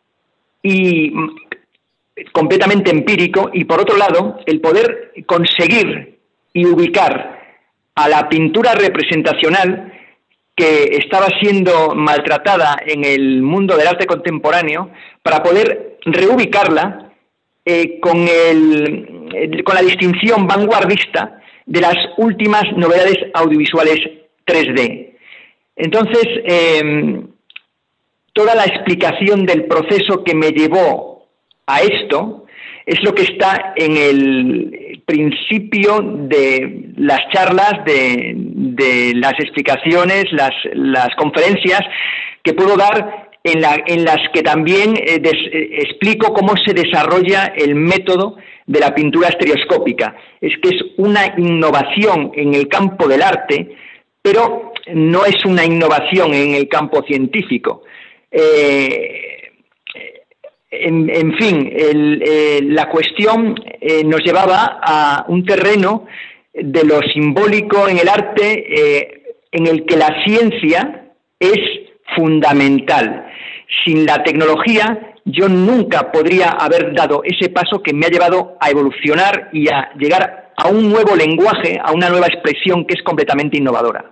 y completamente empírico, y por otro lado, el poder conseguir y ubicar a la pintura representacional que estaba siendo maltratada en el mundo del arte contemporáneo, para poder reubicarla eh, con, el, eh, con la distinción vanguardista de las últimas novedades audiovisuales tres D. Entonces, eh, toda la explicación del proceso que me llevó a esto es lo que está en el principio de las charlas, de, de las explicaciones, las, las conferencias que puedo dar en, la, en las que también eh, des, eh, explico cómo se desarrolla el método de la pintura estereoscópica. Es que es una innovación en el campo del arte, pero no es una innovación en el campo científico. Eh, en, en fin, el, eh, la cuestión eh, nos llevaba a un terreno de lo simbólico en el arte, eh, en el que la ciencia es fundamental. Sin la tecnología, yo nunca podría haber dado ese paso que me ha llevado a evolucionar y a llegar a un nuevo lenguaje, a una nueva expresión que es completamente innovadora.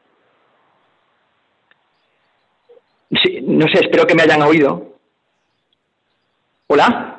Sí, no sé, espero que me hayan oído. ¿Hola?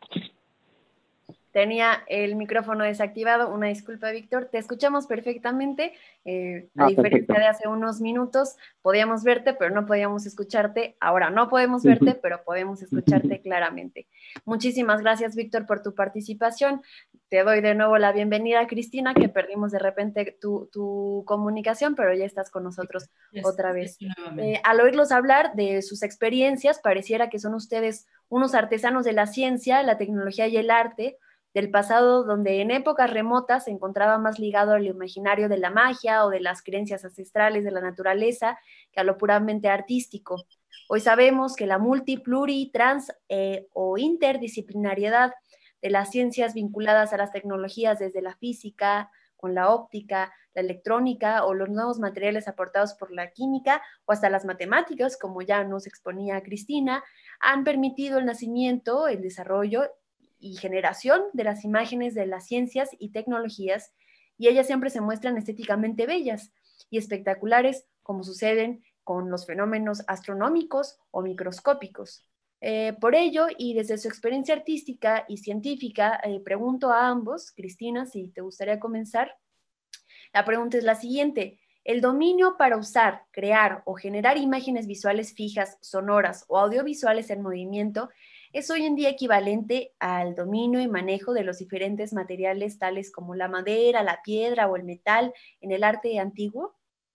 Tenía el micrófono desactivado, una disculpa, Víctor. Te escuchamos perfectamente. Eh, a Ah, diferencia perfecto. de hace unos minutos, podíamos verte, pero no podíamos escucharte. Ahora no podemos verte, pero podemos escucharte claramente. Muchísimas gracias, Víctor, por tu participación. Te doy de nuevo la bienvenida a Cristina, que perdimos de repente tu, tu comunicación, pero ya estás con nosotros Yes, otra vez. yes, Eh, al oírlos hablar de sus experiencias, pareciera que son ustedes unos artesanos de la ciencia, la tecnología y el arte, del pasado, donde en épocas remotas se encontraba más ligado al imaginario de la magia o de las creencias ancestrales de la naturaleza que a lo puramente artístico. Hoy sabemos que la multi, pluri, trans eh, o interdisciplinariedad de las ciencias vinculadas a las tecnologías, desde la física, con la óptica, la electrónica o los nuevos materiales aportados por la química o hasta las matemáticas, como ya nos exponía Cristina, han permitido el nacimiento, el desarrollo y generación de las imágenes de las ciencias y tecnologías, y ellas siempre se muestran estéticamente bellas y espectaculares, como suceden con los fenómenos astronómicos o microscópicos. Eh, por ello, y desde su experiencia artística y científica, eh, pregunto a ambos, Cristina, si te gustaría comenzar. La pregunta es la siguiente: ¿el dominio para usar, crear o generar imágenes visuales fijas, sonoras o audiovisuales en movimiento es hoy en día equivalente al dominio y manejo de los diferentes materiales tales como la madera, la piedra o el metal en el arte antiguo?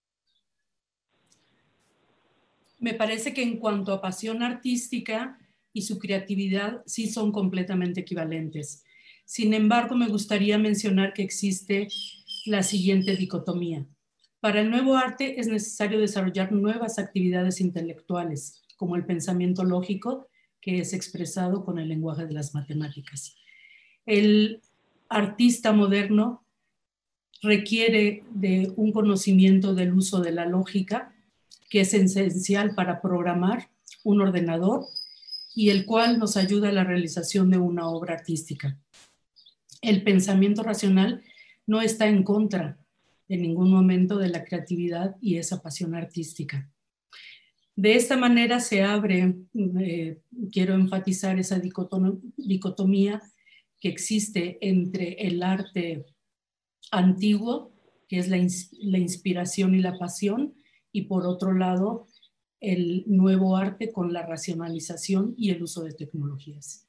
Me parece que en cuanto a pasión artística y su creatividad sí son completamente equivalentes. Sin embargo, me gustaría mencionar que existe la siguiente dicotomía. Para el nuevo arte es necesario desarrollar nuevas actividades intelectuales, como el pensamiento lógico, que es expresado con el lenguaje de las matemáticas. El artista moderno requiere de un conocimiento del uso de la lógica, que es esencial para programar un ordenador y el cual nos ayuda a la realización de una obra artística. El pensamiento racional no está en contra en ningún momento de la creatividad y esa pasión artística. De esta manera se abre, eh, quiero enfatizar esa dicotom- dicotomía que existe entre el arte antiguo, que es la, ins- la inspiración y la pasión, y por otro lado, el nuevo arte con la racionalización y el uso de tecnologías.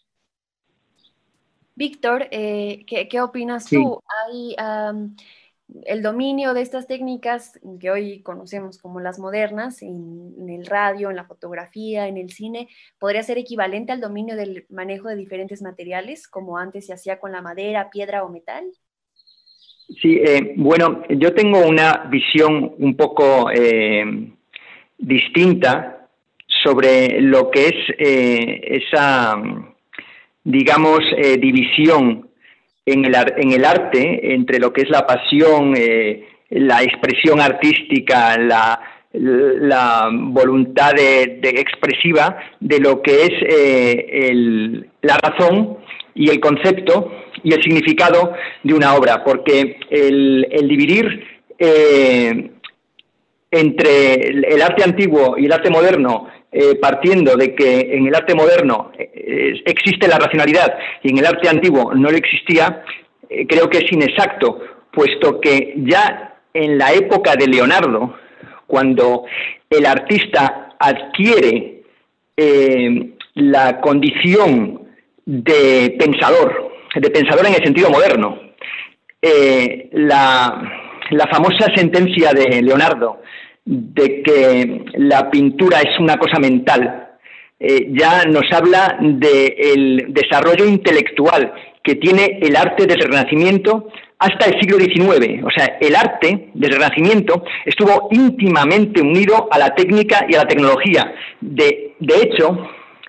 Víctor, eh, ¿qué, ¿qué opinas Sí. tú? Hay um, el dominio de estas técnicas que hoy conocemos como las modernas, en, en el radio, en la fotografía, en el cine, ¿podría ser equivalente al dominio del manejo de diferentes materiales, como antes se hacía con la madera, piedra o metal? Sí, eh, bueno, yo tengo una visión un poco eh, distinta sobre lo que es eh, esa, digamos, eh, división en el, en el arte entre lo que es la pasión, eh, la expresión artística, la, la voluntad de, de expresiva de lo que es eh, el, la razón y el concepto y el significado de una obra, porque el, el dividir eh, entre el, el arte antiguo y el arte moderno, eh, partiendo de que en el arte moderno eh, existe la racionalidad y en el arte antiguo no lo existía, eh, creo que es inexacto, puesto que ya en la época de Leonardo, cuando el artista adquiere eh, la condición de pensador, de pensador en el sentido moderno, eh, la, la famosa sentencia de Leonardo de que la pintura es una cosa mental, eh, ya nos habla del desarrollo intelectual que tiene el arte desde el Renacimiento hasta el siglo diecinueve. O sea, el arte desde el Renacimiento estuvo íntimamente unido a la técnica y a la tecnología. De, de hecho,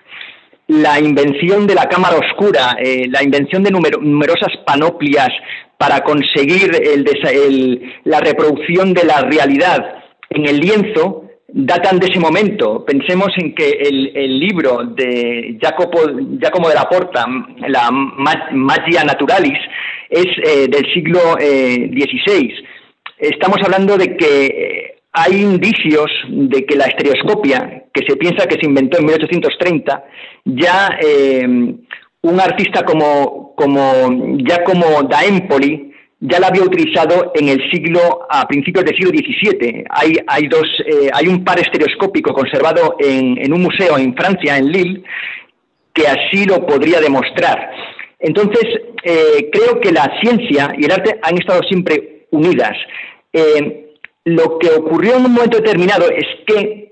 la invención de la cámara oscura, eh, la invención de numer numerosas panoplias para conseguir el, el, la reproducción de la realidad en el lienzo, datan de ese momento. Pensemos en que el, el libro de Jacopo, Giacomo della Porta, la Magia Naturalis, es eh, del siglo eh, dieciséis. Estamos hablando de que hay indicios de que la estereoscopia, que se piensa que se inventó en mil ochocientos treinta, ya eh, un artista como, como Giacomo da Empoli ya la había utilizado en el siglo, a principios del siglo diecisiete. Hay, hay, dos, eh, hay un par estereoscópico conservado en, en un museo en Francia, en Lille, que así lo podría demostrar. Entonces, eh, creo que la ciencia y el arte han estado siempre unidas. Eh, lo que ocurrió en un momento determinado es que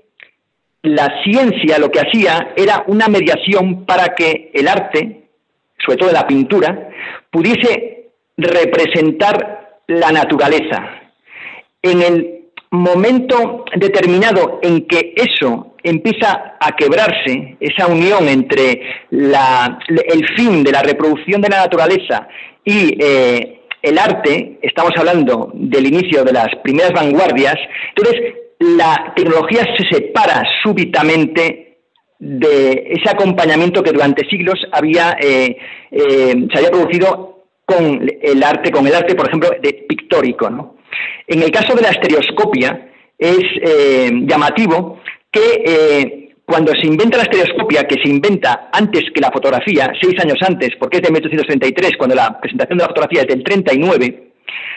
la ciencia lo que hacía era una mediación para que el arte, sobre todo la pintura, pudiese representar la naturaleza. En el momento determinado en que eso empieza a quebrarse, esa unión entre la, el fin de la reproducción de la naturaleza y eh, el arte, estamos hablando del inicio de las primeras vanguardias, entonces la tecnología se separa súbitamente de ese acompañamiento que durante siglos había, eh, eh, se había producido con el arte, con el arte, por ejemplo, de pictórico, ¿no? En el caso de la estereoscopia es eh, llamativo que eh, cuando se inventa la estereoscopia, que se inventa antes que la fotografía, seis años antes, porque es de mil ochocientos treinta y tres, cuando la presentación de la fotografía es del treinta y nueve,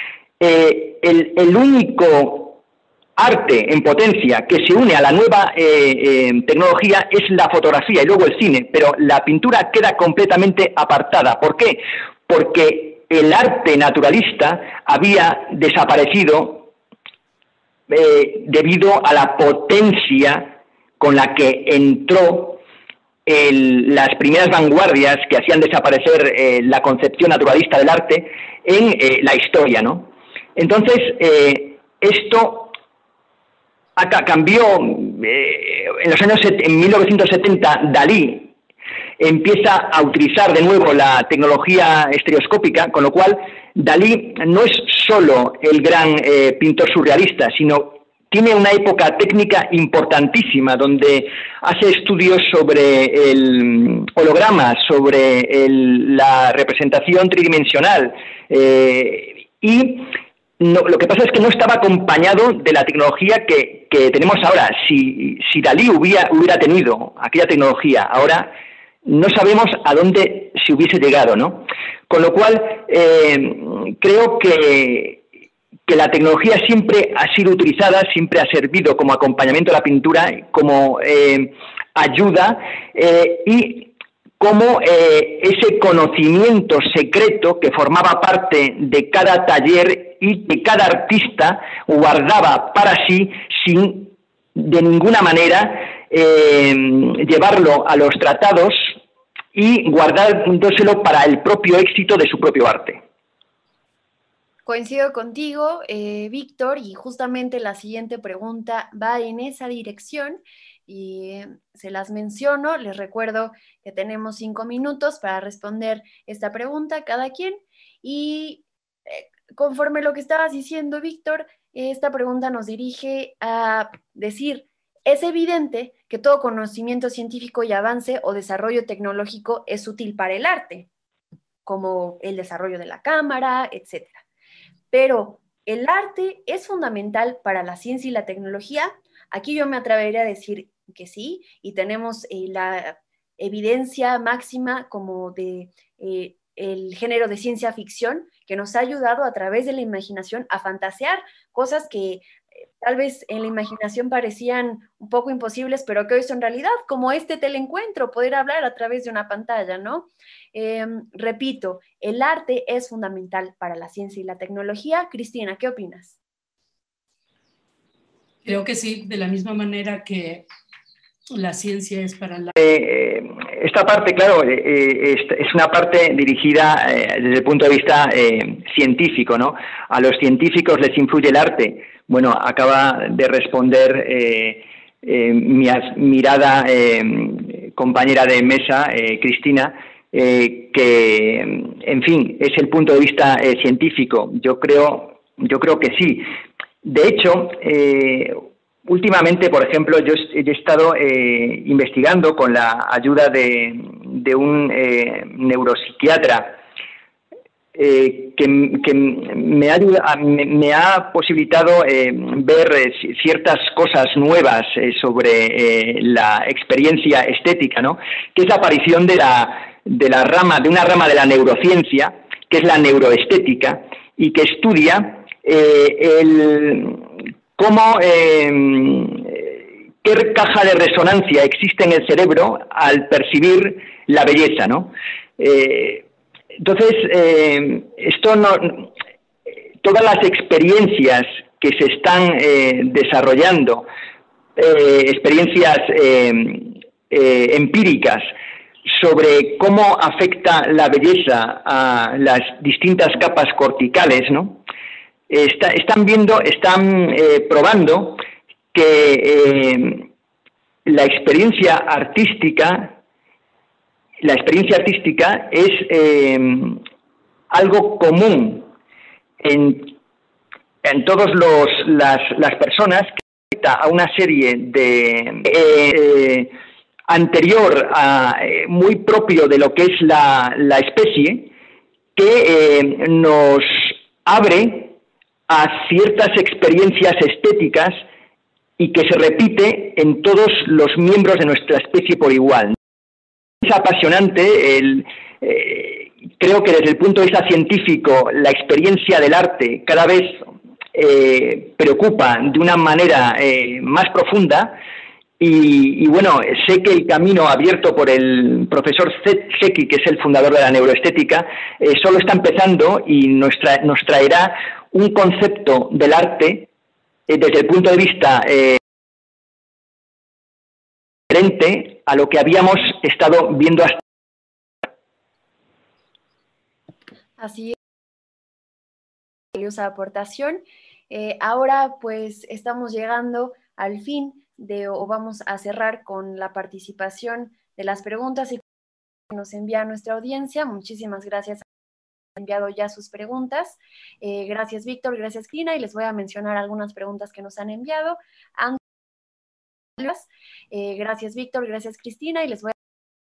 eh, el, el único arte en potencia que se une a la nueva eh, eh, tecnología es la fotografía y luego el cine, pero la pintura queda completamente apartada. ¿Por qué? Porque el arte naturalista había desaparecido eh, debido a la potencia con la que entró el, las primeras vanguardias que hacían desaparecer eh, la concepción naturalista del arte en eh, la historia, ¿no? Entonces, eh, esto acá cambió eh, en los años, en mil novecientos setenta, Dalí empieza a utilizar de nuevo la tecnología estereoscópica, con lo cual Dalí no es solo el gran eh, pintor surrealista, sino tiene una época técnica importantísima donde hace estudios sobre el holograma, sobre el, la representación tridimensional eh, y no, lo que pasa es que no estaba acompañado de la tecnología que, que tenemos ahora. Si, si Dalí hubiera, hubiera tenido aquella tecnología ahora, no sabemos a dónde se hubiese llegado, ¿no? Con lo cual, eh, creo que, que la tecnología siempre ha sido utilizada, siempre ha servido como acompañamiento a la pintura, como eh, ayuda eh, y como eh, ese conocimiento secreto que formaba parte de cada taller y que cada artista guardaba para sí sin de ninguna manera eh, llevarlo a los tratados y guardándoselo para el propio éxito de su propio arte. Coincido contigo, eh, Víctor, y justamente la siguiente pregunta va en esa dirección y eh, se las menciono. Les recuerdo que tenemos cinco minutos para responder esta pregunta cada quien y eh, conforme lo que estabas diciendo, Víctor, esta pregunta nos dirige a decir: es evidente que todo conocimiento científico y avance o desarrollo tecnológico es útil para el arte, como el desarrollo de la cámara, etcétera. Pero ¿el arte es fundamental para la ciencia y la tecnología? Aquí yo me atrevería a decir que sí, y tenemos eh, la evidencia máxima como de eh, el género de ciencia ficción, que nos ha ayudado a través de la imaginación a fantasear cosas que eh, tal vez en la imaginación parecían un poco imposibles, pero que hoy son realidad, como este teleencuentro, poder hablar a través de una pantalla, ¿no? Eh, repito, el arte es fundamental para la ciencia y la tecnología. Cristina, ¿qué opinas? Creo que sí, de la misma manera que la ciencia es para la... Eh, esta parte, claro, eh, es una parte dirigida eh, desde el punto de vista eh, científico, ¿no? A los científicos les influye el arte. Bueno, acaba de responder eh, eh, mi mirada eh, compañera de mesa, eh, Cristina, eh, que, en fin, es el punto de vista eh, científico. Yo creo, yo creo que sí. De hecho, eh, últimamente, por ejemplo, yo he estado eh, investigando con la ayuda de, de un eh, neuropsiquiatra eh, que, que me, ha, me, me ha posibilitado eh, ver eh, ciertas cosas nuevas eh, sobre eh, la experiencia estética, ¿no? Que es la aparición de la, de la rama, de una rama de la neurociencia, que es la neuroestética, y que estudia eh, el cómo, eh, qué caja de resonancia existe en el cerebro al percibir la belleza, ¿no? Eh, entonces, eh, esto no, todas las experiencias que se están eh, desarrollando, eh, experiencias eh, eh, empíricas sobre cómo afecta la belleza a las distintas capas corticales, ¿no? Está, están viendo, están eh, probando que eh, la experiencia artística, la experiencia artística es eh, algo común en, en todas las, las personas, que afecta a una serie de eh, anterior, a, eh, muy propio de lo que es la, la especie, que eh, nos abre a ciertas experiencias estéticas y que se repite en todos los miembros de nuestra especie por igual. Es apasionante, el, eh, creo que desde el punto de vista científico la experiencia del arte cada vez eh, preocupa de una manera eh, más profunda y, y bueno, sé que el camino abierto por el profesor Zeki, que es el fundador de la neuroestética, eh, solo está empezando y nos, tra nos traerá un concepto del arte eh, desde el punto de vista eh, diferente a lo que habíamos estado viendo hasta ahora. Así es, valiosa aportación. Eh, ahora pues estamos llegando al fin de, o vamos a cerrar con la participación de las preguntas y que nos envía nuestra audiencia. Muchísimas gracias. Enviado ya sus preguntas. Eh, gracias, Víctor, gracias, Cristina, y les voy a mencionar algunas preguntas que nos han enviado. Antes, eh, gracias, Víctor, gracias, Cristina, y les voy a...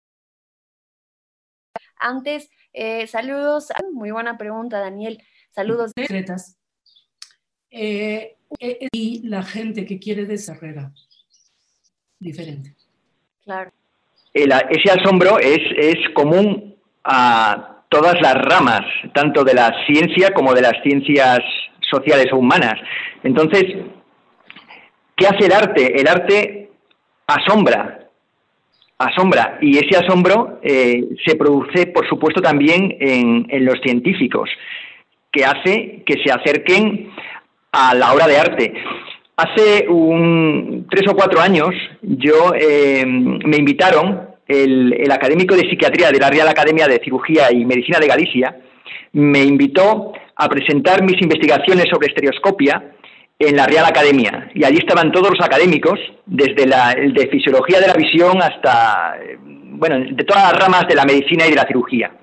Antes, eh, saludos, muy buena pregunta, Daniel, saludos. Secretas. Eh, eh, y la gente que quiere desarrollar diferente. Claro. El, ese asombro es, es común a todas las ramas, tanto de la ciencia como de las ciencias sociales o humanas. Entonces, ¿qué hace el arte? El arte asombra, asombra, y ese asombro eh, se produce, por supuesto, también en, en los científicos, que hace que se acerquen a la obra de arte. Hace un, tres o cuatro años, yo eh, me invitaron, el, el académico de psiquiatría de la Real Academia de Cirugía y Medicina de Galicia, me invitó a presentar mis investigaciones sobre estereoscopia en la Real Academia, y allí estaban todos los académicos, desde la, el de fisiología de la visión hasta, bueno, de todas las ramas de la medicina y de la cirugía.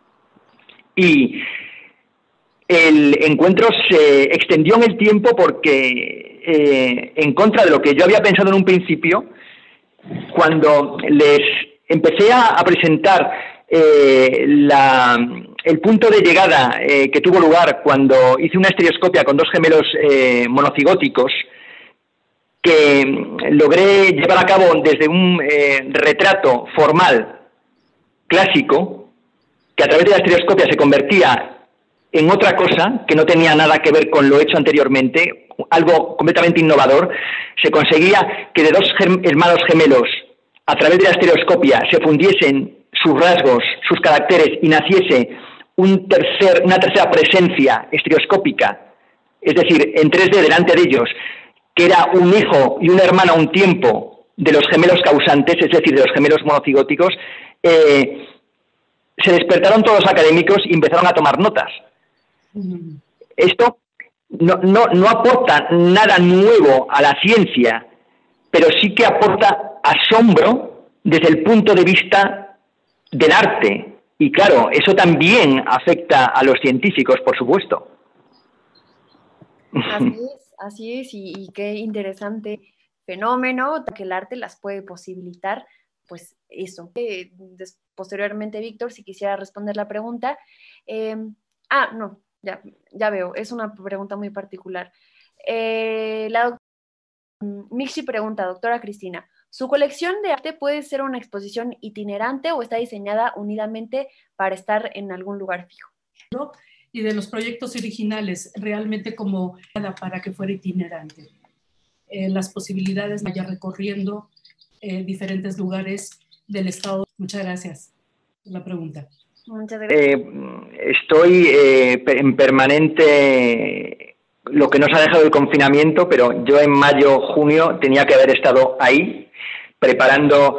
Y el encuentro se extendió en el tiempo porque, eh, en contra de lo que yo había pensado en un principio, cuando les empecé a, a presentar eh, la, el punto de llegada eh, que tuvo lugar cuando hice una estereoscopia con dos gemelos eh, monocigóticos, que logré llevar a cabo desde un eh, retrato formal clásico, que a través de la estereoscopia se convertía en otra cosa que no tenía nada que ver con lo hecho anteriormente, algo completamente innovador. Se conseguía que de dos gem- hermanos gemelos, a través de la estereoscopia, se fundiesen sus rasgos, sus caracteres, y naciese un tercer, una tercera presencia estereoscópica, es decir, en tres D delante de ellos, que era un hijo y una hermana a un tiempo de los gemelos causantes, es decir, de los gemelos monocigóticos, eh, se despertaron todos los académicos y empezaron a tomar notas. Mm. Esto no, no, no aporta nada nuevo a la ciencia, pero sí que aporta asombro desde el punto de vista del arte. Y claro, eso también afecta a los científicos, por supuesto. Así es, así es, y, y qué interesante fenómeno que el arte las puede posibilitar, pues eso. Eh, des, posteriormente, Víctor, si quisiera responder la pregunta. Eh, ah, no, ya, ya veo, es una pregunta muy particular. Eh, la doctora Mixi pregunta, doctora Cristina, ¿su colección de arte puede ser una exposición itinerante o está diseñada unidamente para estar en algún lugar fijo? ¿No? Y de los proyectos originales, realmente como para que fuera itinerante. Eh, las posibilidades vaya recorriendo eh, diferentes lugares del estado. Muchas gracias por la pregunta. Muchas gracias. Eh, estoy eh, en permanente, lo que nos ha dejado el confinamiento, pero yo en mayo, junio tenía que haber estado ahí preparando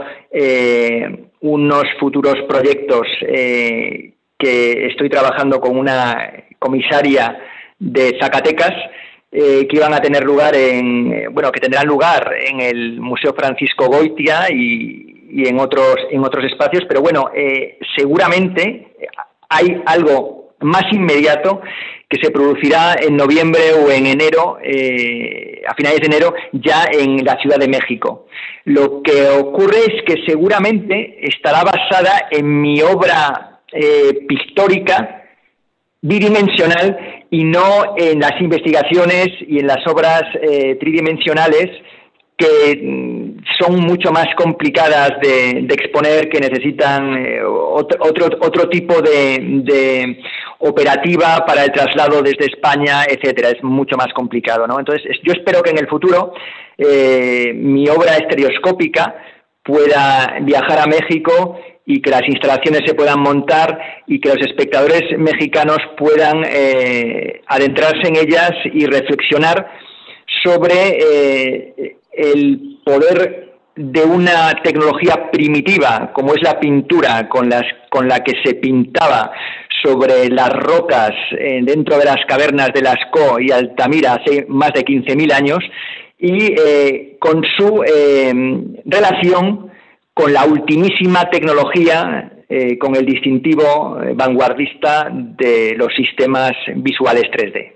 eh, unos futuros proyectos eh, que estoy trabajando con una comisaria de Zacatecas, eh, que iban a tener lugar en, bueno, que tendrán lugar en el Museo Francisco Goitia y, y en otros, en otros espacios, pero bueno, eh, seguramente hay algo más inmediato que se producirá en noviembre o en enero, eh, a finales de enero, ya en la Ciudad de México. Lo que ocurre es que seguramente estará basada en mi obra Eh, pictórica, bidimensional, y no en las investigaciones y en las obras eh, tridimensionales que mm, son mucho más complicadas de, de exponer, que necesitan eh, otro, otro, otro tipo de, de operativa para el traslado desde España, etcétera. Es mucho más complicado, ¿no? Entonces, yo espero que en el futuro eh, mi obra estereoscópica pueda viajar a México y que las instalaciones se puedan montar y que los espectadores mexicanos puedan eh, adentrarse en ellas y reflexionar sobre eh, el poder de una tecnología primitiva como es la pintura, con las con la que se pintaba sobre las rocas eh, dentro de las cavernas de Lascaux y Altamira hace más de quince mil años, y eh, con su eh, relación con la ultimísima tecnología, eh, con el distintivo eh, vanguardista de los sistemas visuales tres D.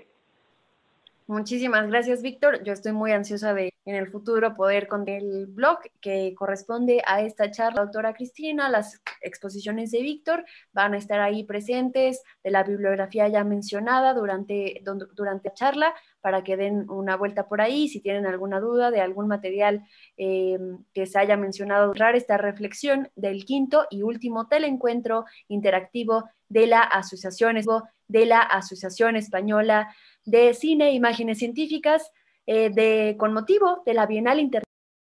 Muchísimas gracias, Víctor. Yo estoy muy ansiosa de en el futuro poder con el blog que corresponde a esta charla, doctora Cristina. Las exposiciones de Víctor van a estar ahí presentes, de la bibliografía ya mencionada durante, durante la charla, para que den una vuelta por ahí. Si tienen alguna duda de algún material eh, que se haya mencionado, esta reflexión del quinto y último teleencuentro interactivo de la Asociación, de la Asociación Española de Cine e Imágenes Científicas, eh, de, con motivo de la Bienal Internacional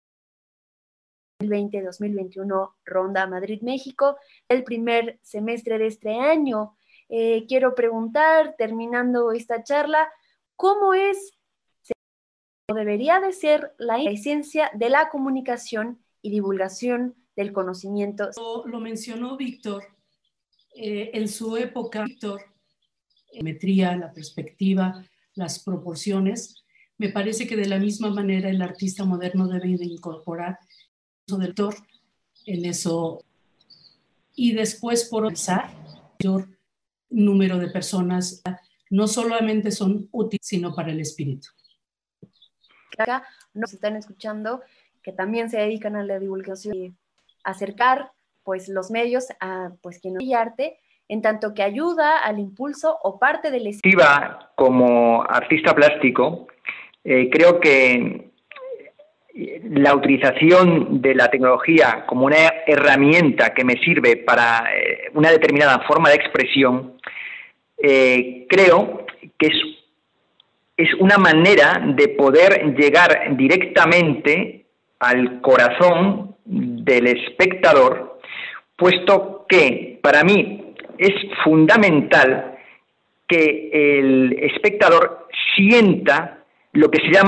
dos mil veinte dos mil veintiuno Ronda Madrid, México, el primer semestre de este año. Eh, quiero preguntar, terminando esta charla, ¿cómo es o debería de ser la esencia de la comunicación y divulgación del conocimiento? Lo, lo mencionó Víctor, eh, en su época, Víctor, la geometría, la perspectiva, las proporciones. Me parece que de la misma manera el artista moderno debe de incorporar el uso del lector en eso, y después por pensar mayor número de personas no solamente son útiles, sino para el espíritu. Acá nos están escuchando que también se dedican a la divulgación y acercar pues los medios a pues quien y arte, en tanto que ayuda al impulso o parte del estilo. Como artista plástico, eh, creo que la utilización de la tecnología como una herramienta que me sirve para eh, una determinada forma de expresión, eh, creo que es, es una manera de poder llegar directamente al corazón del espectador, puesto que para mí es fundamental que el espectador sienta lo que se llama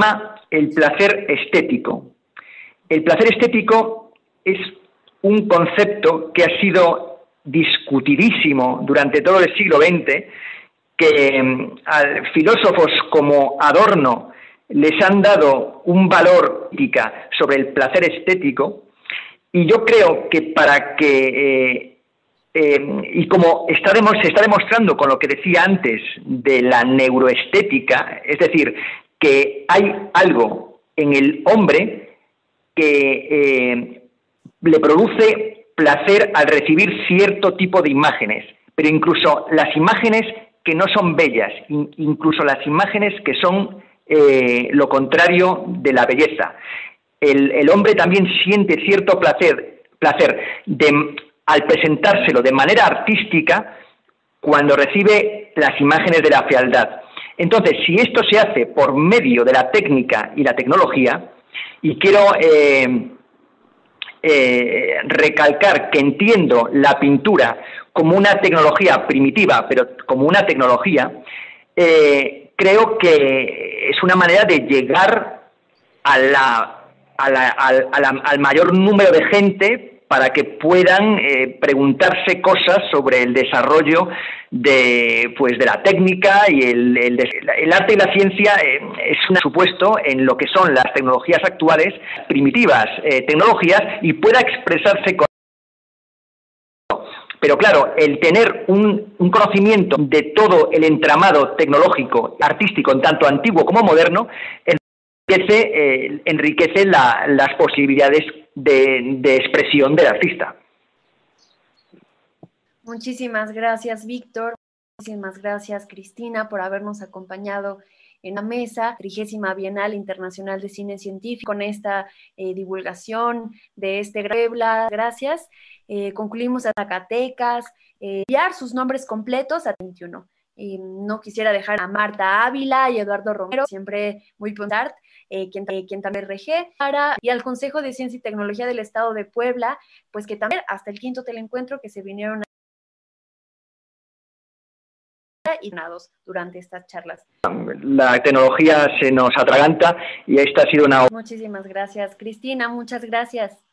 el placer estético. El placer estético es un concepto que ha sido discutidísimo durante todo el siglo veinte, que a filósofos como Adorno les han dado un valor sobre el placer estético, y yo creo que para que, eh, eh, y como está se está demostrando con lo que decía antes de la neuroestética, es decir, que hay algo en el hombre que eh, le produce placer al recibir cierto tipo de imágenes, pero incluso las imágenes que no son bellas, incluso las imágenes que son eh, lo contrario de la belleza. El, el hombre también siente cierto placer, placer de, al presentárselo de manera artística cuando recibe las imágenes de la fealdad. Entonces, si esto se hace por medio de la técnica y la tecnología, y quiero eh, eh, recalcar que entiendo la pintura como una tecnología primitiva, pero como una tecnología, eh, creo que es una manera de llegar a la, a la, al, a la, al mayor número de gente para que puedan eh, preguntarse cosas sobre el desarrollo de, pues, de la técnica y el, el, el arte y la ciencia eh, es un supuesto en lo que son las tecnologías actuales, primitivas eh, tecnologías, y pueda expresarse con... Pero claro, el tener un, un conocimiento de todo el entramado tecnológico, artístico, tanto antiguo como moderno, enriquece, eh, enriquece la, las posibilidades de, de expresión del artista. Muchísimas gracias, Víctor. Muchísimas gracias, Cristina, por habernos acompañado en la mesa, trigésima Bienal Internacional de Cine Científico, con esta eh, divulgación de este Puebla. Gracias. Eh, concluimos a Zacatecas, eh, enviar sus nombres completos a veintiuno. Eh, no quisiera dejar a Marta Ávila y Eduardo Romero, siempre muy puntual, eh, quien, eh, quien también regé, para, y al Consejo de Ciencia y Tecnología del Estado de Puebla, pues que también hasta el quinto teleencuentro que se vinieron a y durante estas charlas. La tecnología se nos atraganta y esta ha sido una... Muchísimas gracias, Cristina, muchas gracias.